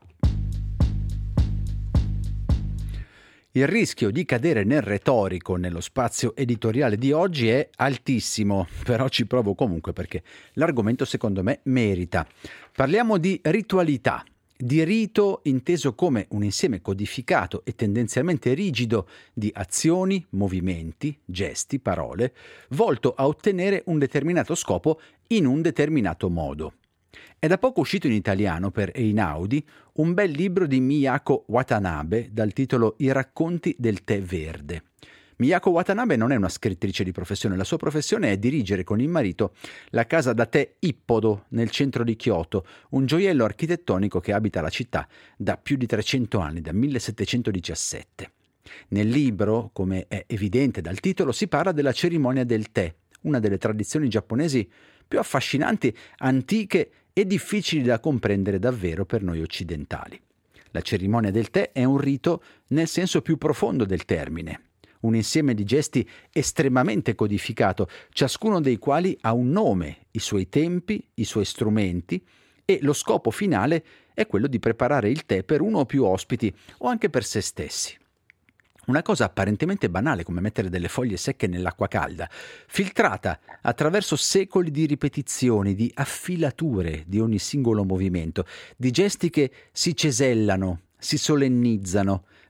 Il rischio di cadere nel retorico nello spazio editoriale di oggi è altissimo, però ci provo comunque perché l'argomento secondo me merita. Parliamo di ritualità, di rito inteso come un insieme codificato e tendenzialmente rigido di azioni, movimenti, gesti, parole, volto a ottenere un determinato scopo in un determinato modo. È da poco uscito in italiano per Einaudi un bel libro di Miyako Watanabe dal titolo I racconti del tè verde. Miyako Watanabe non è una scrittrice di professione, la sua professione è dirigere con il marito la casa da tè Ippodo nel centro di Kyoto, un gioiello architettonico che abita la città da più di 300 anni, da 1717. Nel libro, come è evidente dal titolo, si parla della cerimonia del tè, una delle tradizioni giapponesi più affascinanti, antiche e difficili da comprendere davvero per noi occidentali. La cerimonia del tè è un rito nel senso più profondo del termine, un insieme di gesti estremamente codificato, ciascuno dei quali ha un nome, i suoi tempi, i suoi strumenti, e lo scopo finale è quello di preparare il tè per uno o più ospiti o anche per se stessi. Una cosa apparentemente banale come mettere delle foglie secche nell'acqua calda, filtrata attraverso secoli di ripetizioni, di affilature di ogni singolo movimento, di gesti che si cesellano, si solennizzano,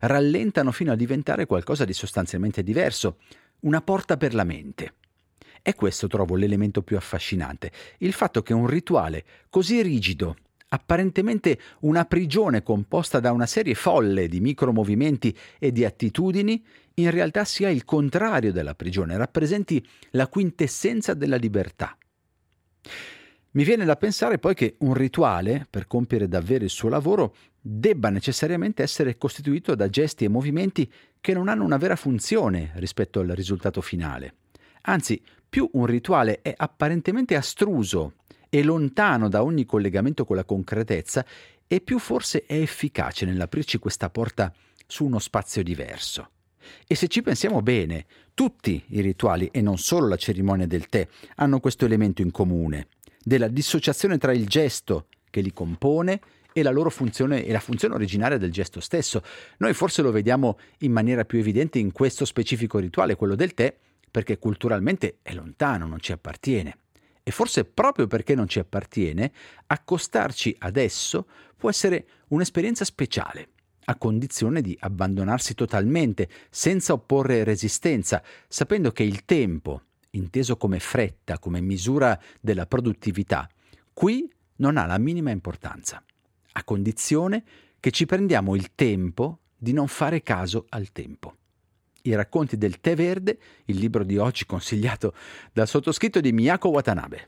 rallentano fino a diventare qualcosa di sostanzialmente diverso, una porta per la mente. E questo trovo l'elemento più affascinante, il fatto che un rituale così rigido, apparentemente una prigione composta da una serie folle di micromovimenti e di attitudini, in realtà sia il contrario della prigione, rappresenti la quintessenza della libertà. Mi viene da pensare poi che un rituale, per compiere davvero il suo lavoro, debba necessariamente essere costituito da gesti e movimenti che non hanno una vera funzione rispetto al risultato finale. Anzi, più un rituale è apparentemente astruso e lontano da ogni collegamento con la concretezza, e più forse è efficace nell'aprirci questa porta su uno spazio diverso. E se ci pensiamo bene, tutti i rituali, e non solo la cerimonia del tè, hanno questo elemento in comune, della dissociazione tra il gesto che li compone e la loro funzione e la funzione originaria del gesto stesso. Noi forse lo vediamo in maniera più evidente in questo specifico rituale, quello del tè, perché culturalmente è lontano, non ci appartiene. E forse proprio perché non ci appartiene, accostarci ad esso può essere un'esperienza speciale, a condizione di abbandonarsi totalmente, senza opporre resistenza, sapendo che il tempo, inteso come fretta, come misura della produttività, qui non ha la minima importanza, a condizione che ci prendiamo il tempo di non fare caso al tempo. I racconti del tè verde, il libro di oggi consigliato dal sottoscritto di Miyako Watanabe.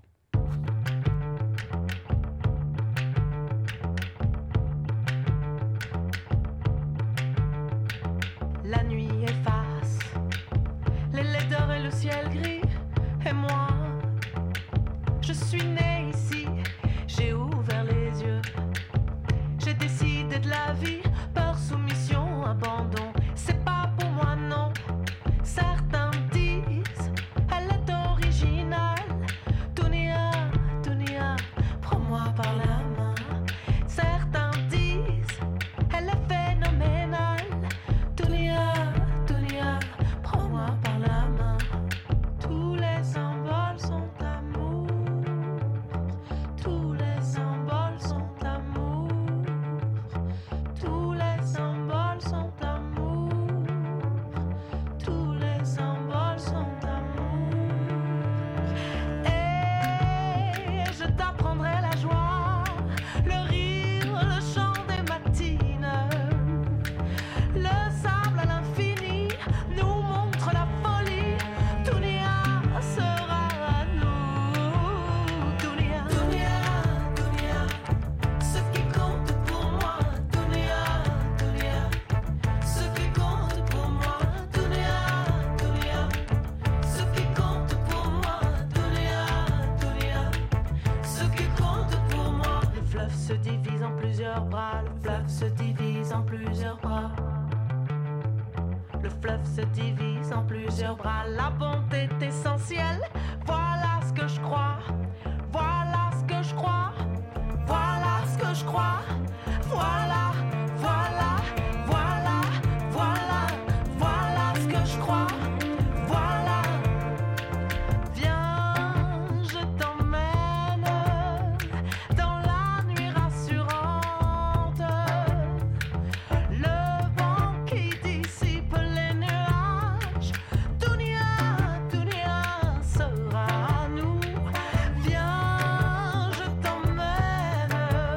La nuit efface les laideurs et le ciel gris, et moi, je suis née ici, j'ai ouvert les yeux, j'ai décidé de la vie par soumission, abandon. C'est pas pour moi, non. Certains disent, elle est originale. Dunia, Dunia, prends-moi par la main. Certains disent, elle est phénoménale. Dunia, Dunia, prends-moi par la main. Tous les symboles sont amour. Tous les symboles sont amour. Tous les symboles sont amour. Tous les symboles sont amour. Et je t'apprendrai la joie, le rire, le chant des matines. Le sable à l'infini nous montre la folie. Dunia sera à nous. Dunia, Dunia, Dunia, ce qui compte pour moi. Dunia, Dunia, ce qui compte pour moi. Dunia, Dunia, ce qui compte pour moi. Dunia, Dunia, ce qui compte pour moi. Le fleuve se divise en plusieurs bras. Le fleuve se divise en plusieurs bras. Le fleuve se divise en plusieurs bras. La bonté est essentielle. Voilà ce que je crois. Voilà ce que je crois. Voilà ce que je crois. Voilà, voilà, voilà, voilà, voilà ce que je crois. Voilà. Viens, je t'emmène dans la nuit rassurante. Le vent qui dissipe les nuages. Dunia, Dunia sera à nous. Viens, je t'emmène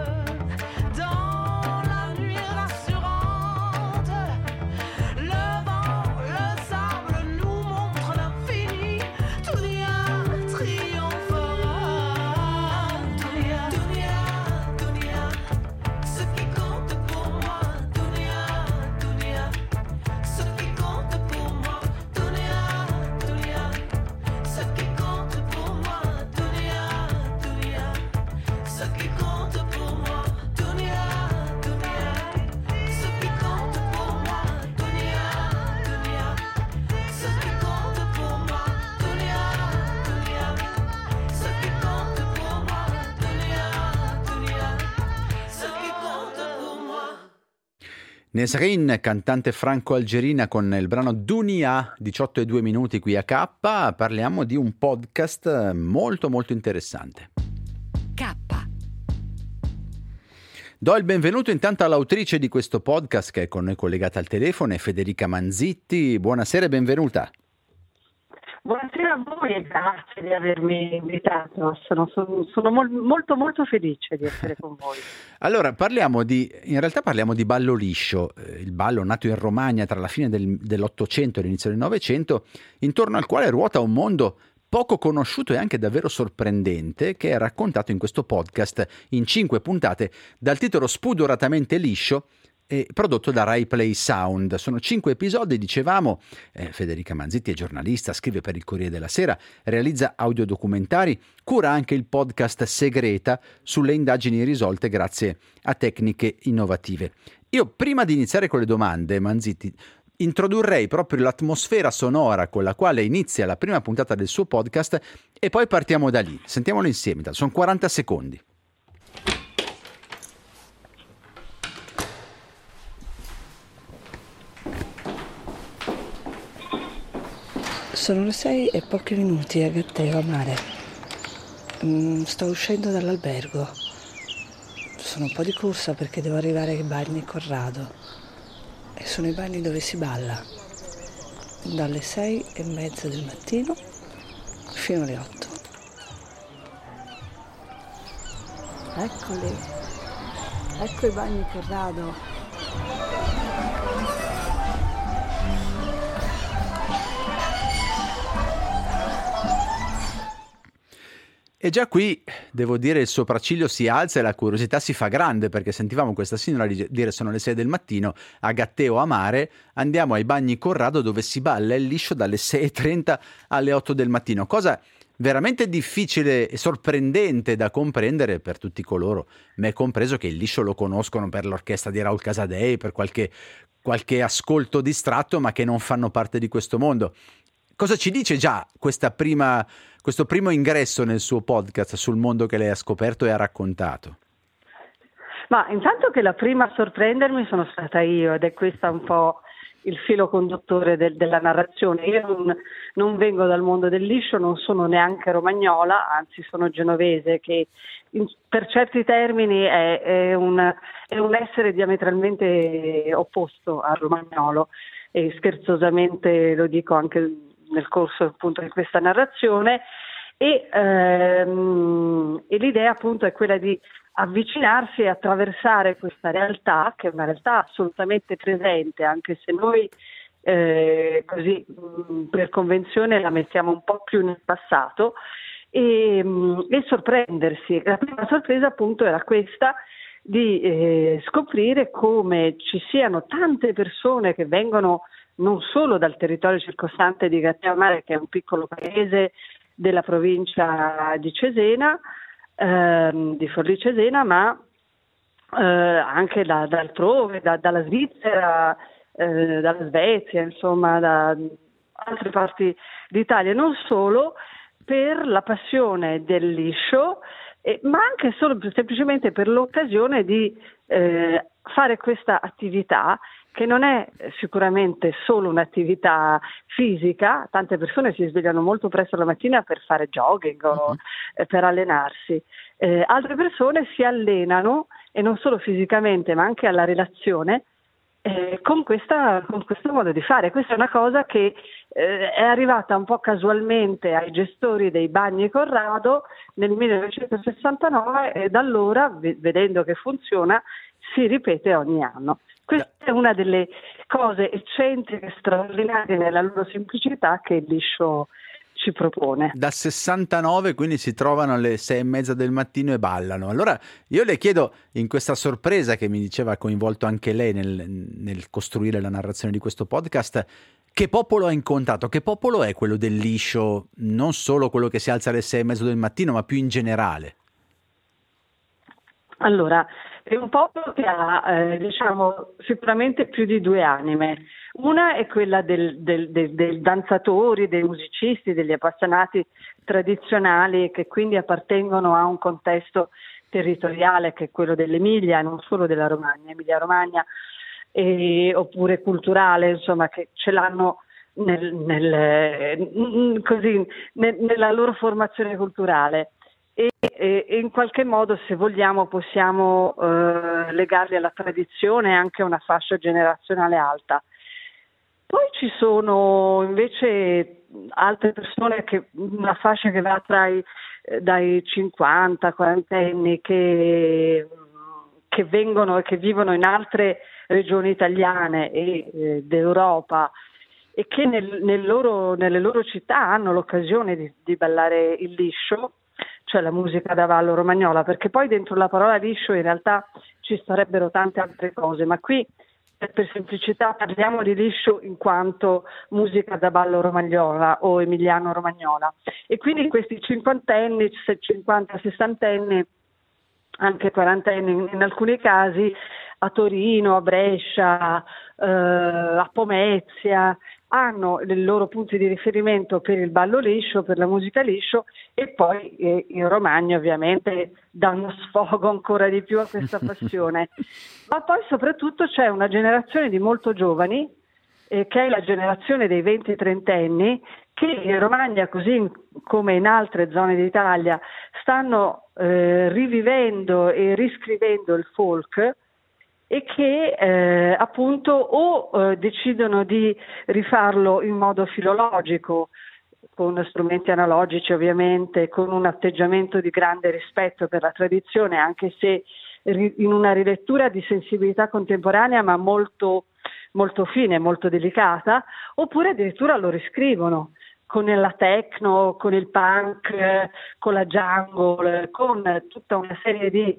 dans la nuit rassurante. Le vent, le sable nous montre l'infini. Dunia triomphera. Dunia, Dunia, Dunia, ce qui compte pour moi. Dunia, Dunia, ce qui compte pour moi. Dunia, Dunia, ce qui compte pour moi. Dunia, Dunia, ce qui compte pour moi. Dunia, Dunia, ce qui compte pour moi. Dunia, Dunia, ce qui compte pour moi. Dunia, Dunia, ce qui compte pour moi. Dunia, Dunia, ce qui compte pour moi. Nesrin, cantante franco-algerina, con il brano Dunia, 18 e 2 minuti qui a K. Parliamo di un podcast molto molto interessante. K. Do il benvenuto intanto all'autrice di questo podcast che è con noi collegata al telefono, è Federica Manzitti. Buonasera e benvenuta. Buonasera a voi e grazie di avermi invitato, sono molto felice di essere con voi. Allora, parliamo di ballo liscio, il ballo nato in Romagna tra la fine dell'Ottocento e l'inizio del Novecento, intorno al quale ruota un mondo poco conosciuto e anche davvero sorprendente, che è raccontato in questo podcast in 5 puntate dal titolo Spudoratamente liscio, e prodotto da Rai Play Sound. Sono 5 episodi, dicevamo. Federica Manzitti è giornalista, scrive per il Corriere della Sera, realizza audiodocumentari, cura anche il podcast Segreta sulle indagini risolte grazie a tecniche innovative. Io, prima di iniziare con le domande, Manzitti, introdurrei proprio l'atmosfera sonora con la quale inizia la prima puntata del suo podcast e poi partiamo da lì. Sentiamolo insieme, sono 40 secondi. Sono le 6 e pochi minuti a Gatteo a mare. Sto uscendo dall'albergo. Sono un po' di corsa perché devo arrivare ai bagni Corrado. E sono i bagni dove si balla. Dalle 6:30 del mattino fino alle 8. Eccoli. Ecco i bagni Corrado. E già qui, devo dire, il sopracciglio si alza e la curiosità si fa grande, perché sentivamo questa signora dire sono le 6 del mattino, a Gatteo a mare, andiamo ai bagni Corrado dove si balla il liscio dalle 6:30 alle 8 del mattino, cosa veramente difficile e sorprendente da comprendere per tutti coloro, me compreso, che il liscio lo conoscono per l'orchestra di Raul Casadei, per qualche ascolto distratto, ma che non fanno parte di questo mondo. Cosa ci dice già questo primo ingresso nel suo podcast sul mondo che lei ha scoperto e ha raccontato? Ma intanto che la prima a sorprendermi sono stata io, ed è questo un po' il filo conduttore della narrazione. Io non vengo dal mondo del liscio, non sono neanche romagnola, anzi sono genovese, che per certi termini è un essere diametralmente opposto al romagnolo, e scherzosamente lo dico anche nel corso appunto di questa narrazione, e l'idea appunto è quella di avvicinarsi e attraversare questa realtà, che è una realtà assolutamente presente, anche se noi così per convenzione la mettiamo un po' più nel passato, e sorprendersi. La prima sorpresa appunto era questa, di scoprire come ci siano tante persone che vengono non solo dal territorio circostante di Gatteo a Mare, che è un piccolo paese della provincia di Cesena, di Forlì Cesena, ma anche da altrove, dalla Svizzera, dalla Svezia, insomma, da altre parti d'Italia, non solo per la passione del liscio, ma anche solo semplicemente per l'occasione di fare questa attività, che non è sicuramente solo un'attività fisica. Tante persone si svegliano molto presto la mattina per fare jogging o per allenarsi. Altre persone si allenano, e non solo fisicamente ma anche alla relazione, con questo modo di fare. Questa è una cosa che è arrivata un po' casualmente ai gestori dei bagni Corrado nel 1969, e da allora, vedendo che funziona, si ripete ogni anno. Questa è una delle cose eccentriche, straordinarie nella loro semplicità, che il liscio ci propone. Da 69, quindi si trovano alle 6:30 del mattino e ballano. Allora io le chiedo, in questa sorpresa che mi diceva ha coinvolto anche lei nel costruire la narrazione di questo podcast, che popolo ha incontrato? Che popolo è quello del liscio? Non solo quello che si alza alle 6:30 del mattino, ma più in generale. Allora, è un popolo che ha sicuramente più di due anime. Una è quella dei danzatori, dei musicisti, degli appassionati tradizionali, che quindi appartengono a un contesto territoriale che è quello dell'Emilia, non solo della Romagna, Emilia-Romagna, oppure culturale, insomma, che ce l'hanno nella loro formazione culturale. e in qualche modo, se vogliamo, possiamo legarli alla tradizione e anche a una fascia generazionale alta. Poi ci sono invece altre persone, una fascia che va dai 50 40 anni che vengono e che vivono in altre regioni italiane e d'Europa e che nelle loro città hanno l'occasione di ballare il liscio, cioè la musica da ballo romagnola, perché poi dentro la parola liscio in realtà ci sarebbero tante altre cose, ma qui per semplicità parliamo di liscio in quanto musica da ballo romagnola o emiliano romagnola. E quindi questi cinquantenni, 50, 60 anni, anche 40 anni in alcuni casi, a Torino, a Brescia, a Pomezia, hanno i loro punti di riferimento per il ballo liscio, per la musica liscio, e poi in Romagna ovviamente danno sfogo ancora di più a questa passione. Ma poi soprattutto c'è una generazione di molto giovani, che è la generazione dei 20-30 anni, che in Romagna, così come in altre zone d'Italia, stanno rivivendo e riscrivendo il folk, e che appunto o decidono di rifarlo in modo filologico, con strumenti analogici ovviamente, con un atteggiamento di grande rispetto per la tradizione, anche se in una rilettura di sensibilità contemporanea, ma molto, molto fine, molto delicata, oppure addirittura lo riscrivono con la techno, con il punk, con la jungle, con tutta una serie di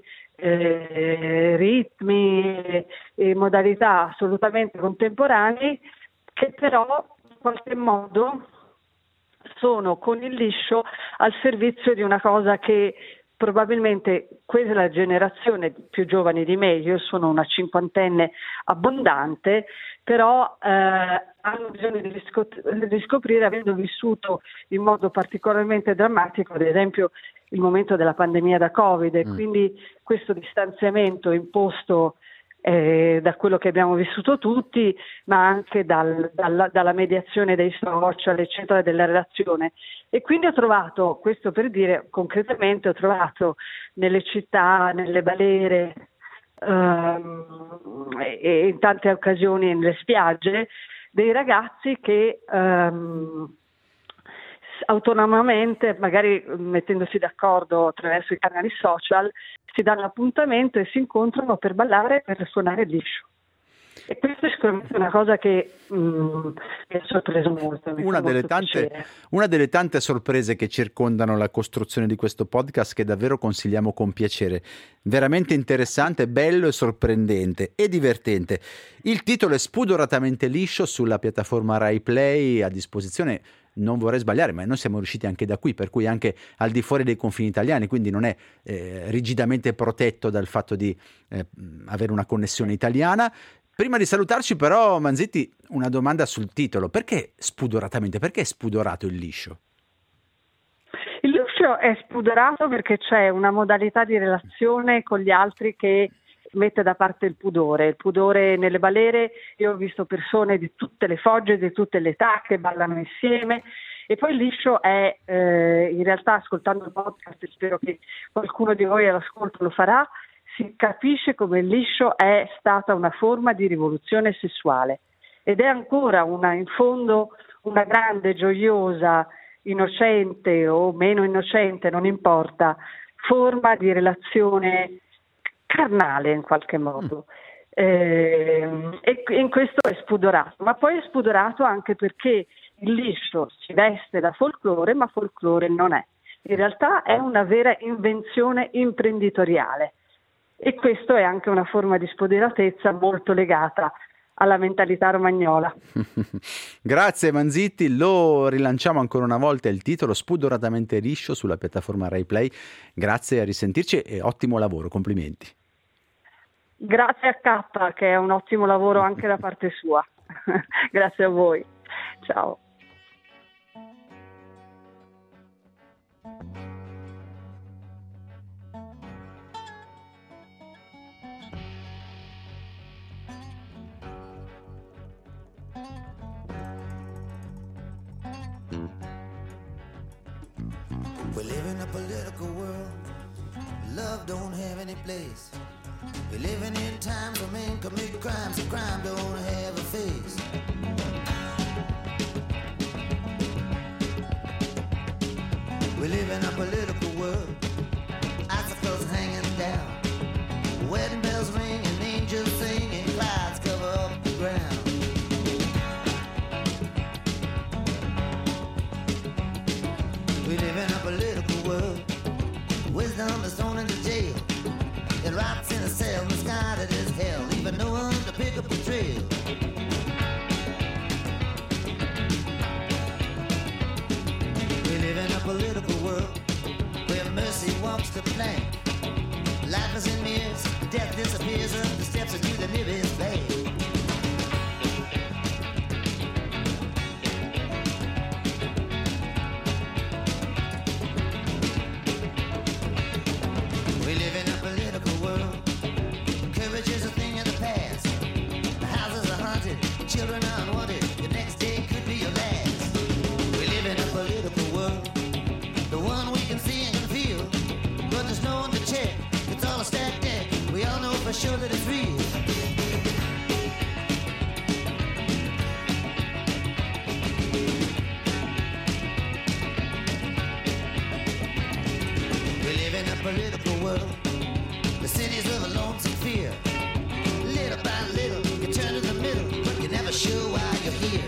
ritmi e modalità assolutamente contemporanei, che però in qualche modo sono con il liscio al servizio di una cosa che probabilmente quella generazione più giovane di me, io sono una cinquantenne abbondante, però hanno bisogno di riscoprire, avendo vissuto in modo particolarmente drammatico, ad esempio, il momento della pandemia da Covid, e quindi questo distanziamento imposto da quello che abbiamo vissuto tutti, ma anche dalla mediazione dei social, eccetera, della relazione. E quindi ho trovato, questo per dire concretamente, ho trovato nelle città, nelle balere e in tante occasioni nelle spiagge, dei ragazzi che autonomamente, magari mettendosi d'accordo attraverso i canali social, si danno appuntamento e si incontrano per ballare e per suonare il liscio. E questa è sicuramente una cosa che mi ha sorpreso molto. Una delle tante sorprese che circondano la costruzione di questo podcast, che davvero consigliamo con piacere. Veramente interessante, bello e sorprendente e divertente. Il titolo è Spudoratamente liscio, sulla piattaforma Rai Play, a disposizione. Non vorrei sbagliare, ma noi siamo riusciti anche da qui, per cui anche al di fuori dei confini italiani, quindi non è rigidamente protetto dal fatto di avere una connessione italiana. Prima di salutarci però, Manzitti, una domanda sul titolo. Perché spudoratamente? Perché è spudorato il liscio? Il liscio è spudorato perché c'è una modalità di relazione con gli altri che mette da parte il pudore nelle balere. Io ho visto persone di tutte le fogge, di tutte le età, che ballano insieme, e poi il liscio è in realtà, ascoltando il podcast, e spero che qualcuno di voi all'ascolto lo farà, si capisce come il liscio è stata una forma di rivoluzione sessuale ed è ancora in fondo una grande, gioiosa, innocente o meno innocente, non importa, forma di relazione carnale in qualche modo, e in questo è spudorato, ma poi è spudorato anche perché il liscio si veste da folklore, ma folklore non è, in realtà è una vera invenzione imprenditoriale, e questo è anche una forma di spoderatezza molto legata alla mentalità romagnola. Grazie Manzitti, lo rilanciamo ancora una volta, il titolo Spudoratamente liscio sulla piattaforma Rai Play. Grazie, a risentirci e ottimo lavoro, complimenti. Grazie a K, che è un ottimo lavoro anche da parte sua. Grazie a voi. Ciao. We live in a political world. Love don't have any place. We're living in times when men commit crimes and crime don't have a face. We live in a political world. Icicles hanging down. Wedding bells ring and angels sing and clouds cover up the ground. We live in a political world. Wisdom is thrown into jail. It rots in a cell, misguided as hell, leaving no one to pick up the trail. We live in a political world where mercy walks the plank. Life is in mirrors, death disappears up the steps into the nearest bank. We live in a political world. Courage is a thing of the past. The houses are haunted, children are unwanted. Your next day could be your last. We live in a political world, the one we can see and can feel, but there's no one to check. It's all a stacked deck. We all know for sure that it's real. We live in a political world. The cities of a lonesome fear. Little by little, you turn to the middle, but you're never sure why you're here.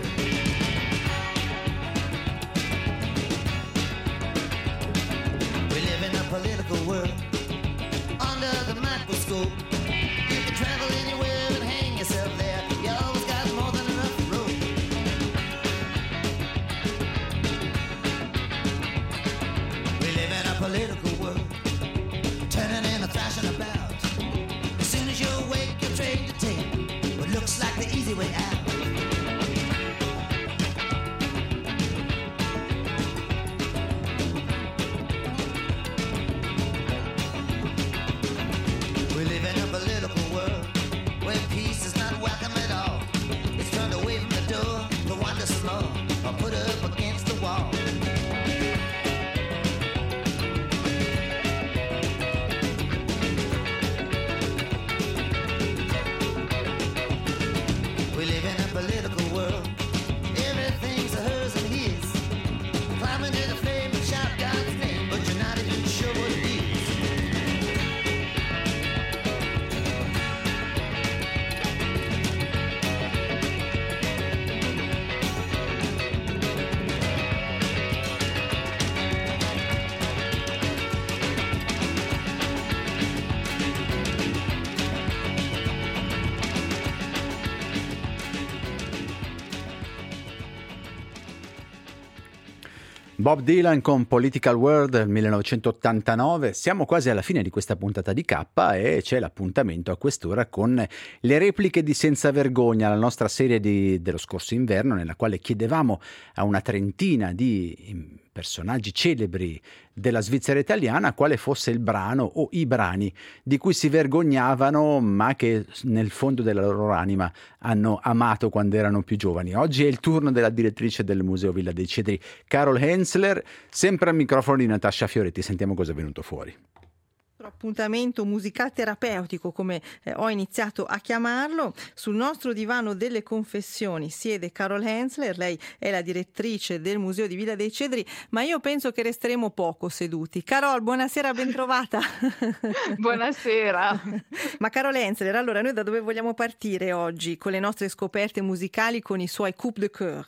We live in a political world. Under the microscope, you can travel anywhere and hang yourself there. You always got more than enough room. We live in a political world, turning and a thrashing about. As soon as you awake, you're trained to take what looks like the easy way out. We live in a political world where peace is not welcome at all. It's turned away from the door to wander small or put up against the wall. We live in a political world. Everything's a hers and his. Climbing to the flame and shout God's name, but you're not even sure what it is. Bob Dylan con Political World del 1989. Siamo quasi alla fine di questa puntata di K e c'è l'appuntamento a quest'ora con le repliche di Senza Vergogna, la nostra serie dello scorso inverno, nella quale chiedevamo a una trentina di personaggi celebri della Svizzera italiana quale fosse il brano o i brani di cui si vergognavano ma che nel fondo della loro anima hanno amato quando erano più giovani. Oggi è il turno della direttrice del Museo Villa dei Cedri, Carol Hensler, sempre al microfono di Natascia Fioretti. Sentiamo cosa è venuto fuori. Appuntamento musical-terapeutico, come ho iniziato a chiamarlo. Sul nostro divano delle confessioni siede Carol Hensler, lei è la direttrice del Museo di Villa dei Cedri, ma io penso che resteremo poco seduti. Carol, buonasera, ben trovata. Buonasera. Ma Carol Hensler, allora noi da dove vogliamo partire oggi con le nostre scoperte musicali, con i suoi coup de cœur?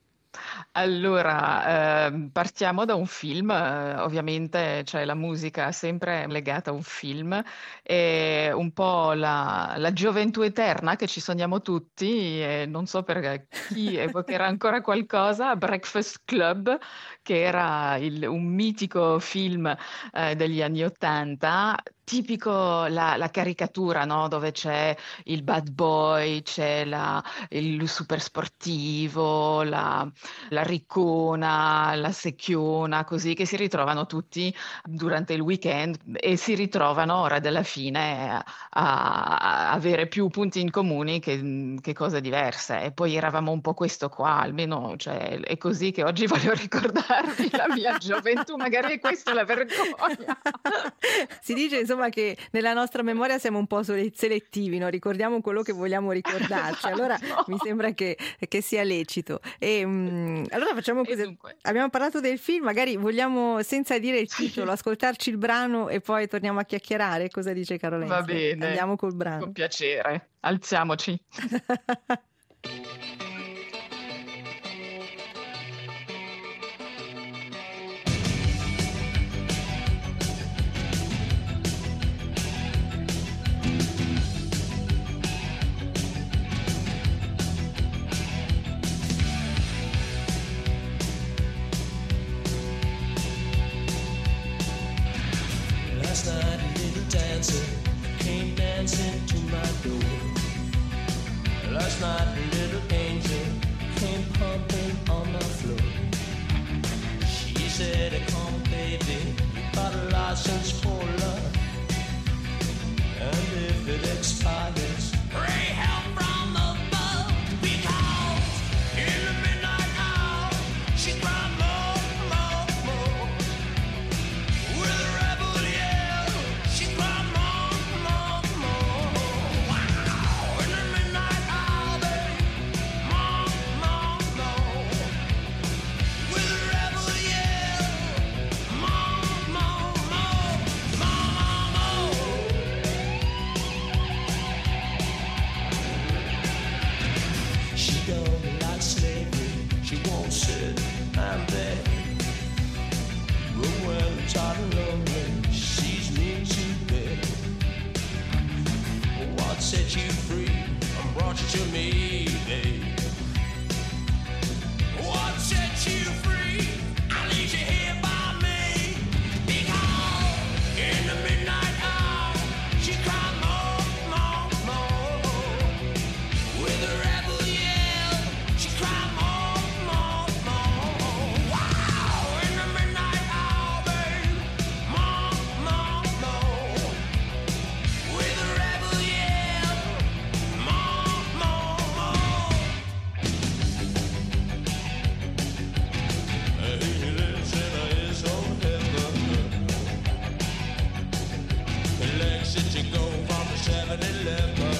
Allora, partiamo da un film, ovviamente c'è la musica sempre legata a un film, è un po' la gioventù eterna che ci sogniamo tutti, e non so per chi evocherà ancora qualcosa, Breakfast Club, che era un mitico film degli anni '80, tipico la caricatura, no? Dove c'è il bad boy, c'è il super sportivo, la riccona, la secchiona, così che si ritrovano tutti durante il weekend e si ritrovano ora della fine a avere più punti in comuni che cose diverse. E poi eravamo un po' questo qua, almeno cioè, è così che oggi voglio ricordarvi la mia gioventù, magari è questa la vergogna. Si dice insomma che nella nostra memoria siamo un po' selettivi, no? Ricordiamo quello che vogliamo ricordarci, allora mi sembra che sia lecito. Allora facciamo così, abbiamo parlato del film, magari vogliamo, senza dire il titolo, ascoltarci il brano e poi torniamo a chiacchierare. Cosa dice Carolenza? Va bene, andiamo col brano. con piacere, alziamoci. Last night a little dancer came dancing to my door. Last night a little angel came pumping on my floor. She said, come baby, you got a license for love. And if it expires, pray help from above. Because in the midnight hour, she cried more, more, more. With a rebel yell, she cried more, more, more. Wow, in the midnight hour, babe, more, more, more. With a rebel yell, more, more, more, more, more. She don't like slavery, she won't sit and beg. But when I'm tired and lonely, she's me to bed. What set you free and brought you to me, babe? What set you free? I leave you here by me. Because in the midnight hour, she cried more, more, more. With a rebel yell, she cried more, more, more. Wow, in the midnight hour, babe, more, more, more. With a rebel yell, more, more, more. He lives in his own heaven. Lexington go from the 7-Eleven.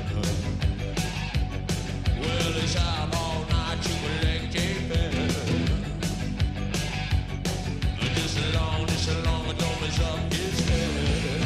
Well, he's out all night to collect a pen. Just as long as don't mess up his head.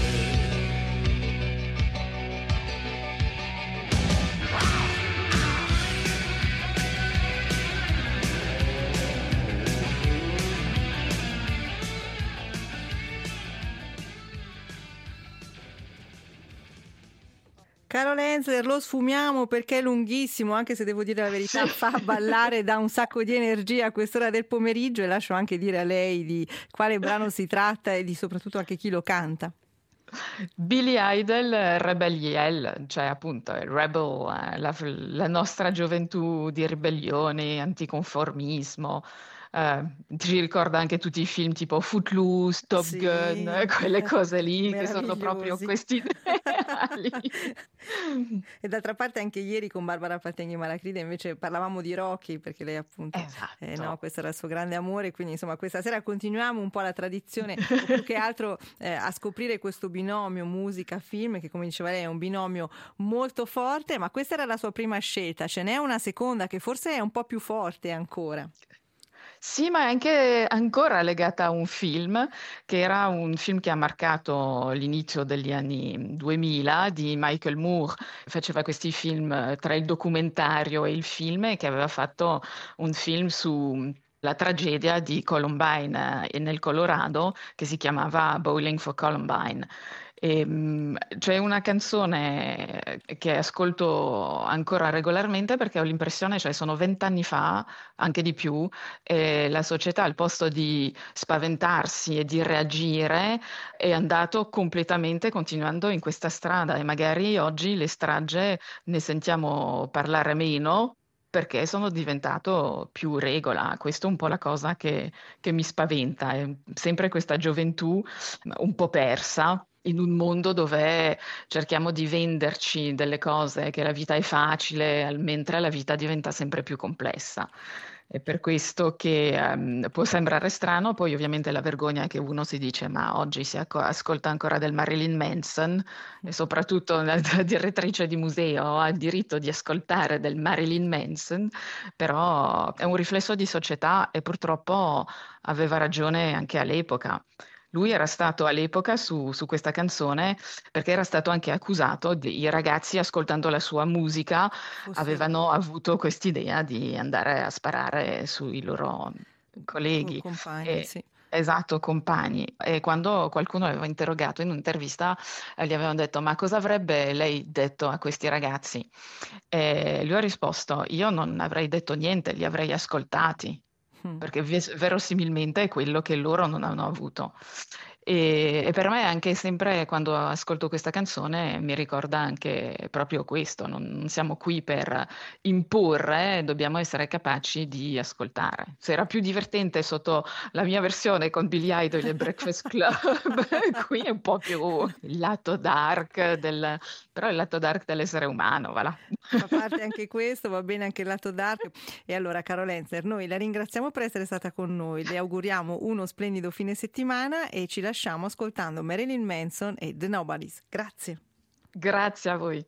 Carol Hensler, lo sfumiamo perché è lunghissimo, anche se devo dire la verità, fa ballare, dà un sacco di energia a quest'ora del pomeriggio, e lascio anche dire a lei di quale brano si tratta e di soprattutto anche chi lo canta. Billy Idol, Rebel Yell, cioè appunto il rebel, la nostra gioventù di ribellione, anticonformismo. Ci ricorda anche tutti i film tipo Footloose, Top Sì, Gun, quelle cose lì che sono proprio meravigliosi. questi ideali. E d'altra parte anche ieri con Barbara Pattenghi Malacride invece parlavamo di Rocky, perché lei appunto no, questo era il suo grande amore, quindi insomma questa sera continuiamo un po' la tradizione, o più che altro a scoprire questo binomio musica-film, che come diceva lei è un binomio molto forte, ma questa era la sua prima scelta, ce n'è una seconda che forse è un po' più forte ancora. Sì, ma è anche ancora legata a un film, che era un film che ha marcato l'inizio degli anni 2000 di Michael Moore. Faceva questi film tra il documentario e il film, e che aveva fatto un film su la tragedia di Columbine nel Colorado, che si chiamava Bowling for Columbine. C'è una canzone che ascolto ancora regolarmente perché ho l'impressione, cioè sono 20 anni fa, anche di più, e la società al posto di spaventarsi e di reagire è andato completamente continuando in questa strada e magari oggi le strage ne sentiamo parlare meno perché sono diventato più regola. Questo è un po' la cosa che mi spaventa, è sempre questa gioventù un po' persa in un mondo dove cerchiamo di venderci delle cose, che la vita è facile, mentre la vita diventa sempre più complessa. È per questo che può sembrare strano, poi ovviamente la vergogna è che uno si dice ma oggi si ascolta ancora del Marilyn Manson e soprattutto la direttrice di museo ha il diritto di ascoltare del Marilyn Manson, però è un riflesso di società e purtroppo aveva ragione anche all'epoca. Lui era stato all'epoca su questa canzone perché era stato anche accusato, i ragazzi ascoltando la sua musica avevano avuto quest'idea di andare a sparare sui loro colleghi. Compagni, sì. Esatto, compagni. E quando qualcuno aveva interrogato in un'intervista, gli avevano detto: ma cosa avrebbe lei detto a questi ragazzi? E lui ha risposto: io non avrei detto niente, li avrei ascoltati. Perché verosimilmente è quello che loro non hanno avuto. E per me anche sempre quando ascolto questa canzone mi ricorda anche proprio questo, non siamo qui per imporre, dobbiamo essere capaci di ascoltare. Se era più divertente sotto la mia versione con Billy Idol e Breakfast Club, qui è un po' più il lato dark però il lato dark dell'essere umano, va là. Fa parte anche questo, va bene anche il lato dark. E allora, Carol Hensler, noi la ringraziamo per essere stata con noi, le auguriamo uno splendido fine settimana e ci lasciamo ascoltando Marilyn Manson e The Nobodies. Grazie. Grazie a voi.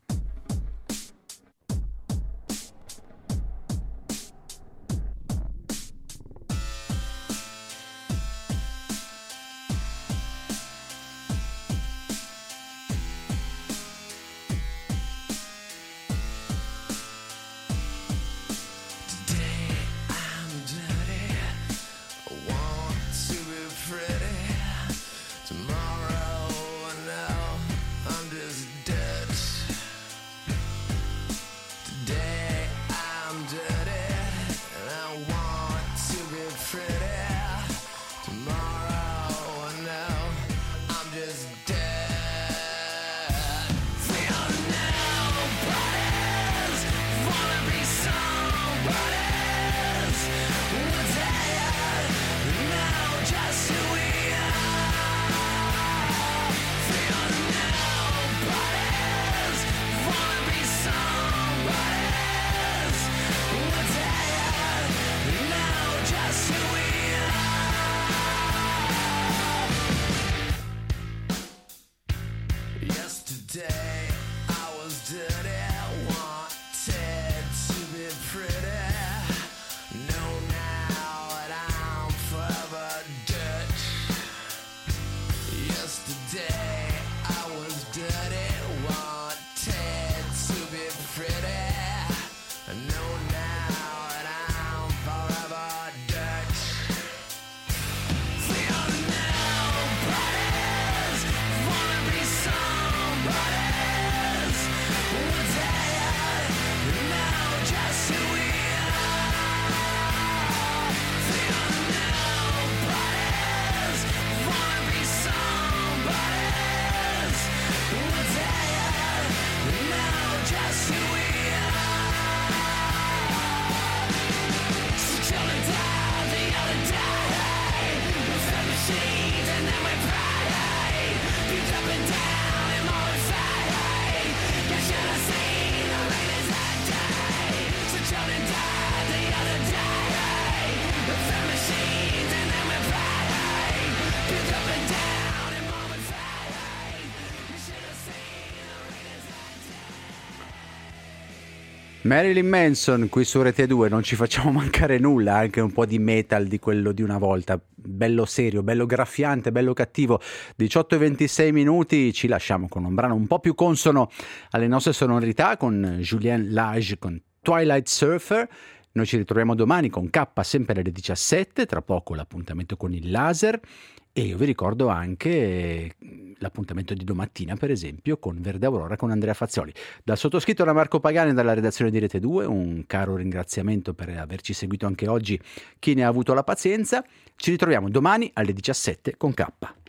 Marilyn Manson qui su Rete 2, non ci facciamo mancare nulla, anche un po' di metal di quello di una volta, bello serio, bello graffiante, bello cattivo. 18 e 26 minuti, ci lasciamo con un brano un po' più consono alle nostre sonorità con Julien Lage con Twilight Surfer. Noi ci ritroviamo domani con K sempre alle 17, tra poco l'appuntamento con il laser E io vi ricordo anche l'appuntamento di domattina, per esempio, con Verde Aurora con Andrea Fazzoli. Dal sottoscritto da Marco Pagani, dalla redazione di Rete 2, un caro ringraziamento per averci seguito anche oggi, chi ne ha avuto la pazienza. Ci ritroviamo domani alle 17 con K.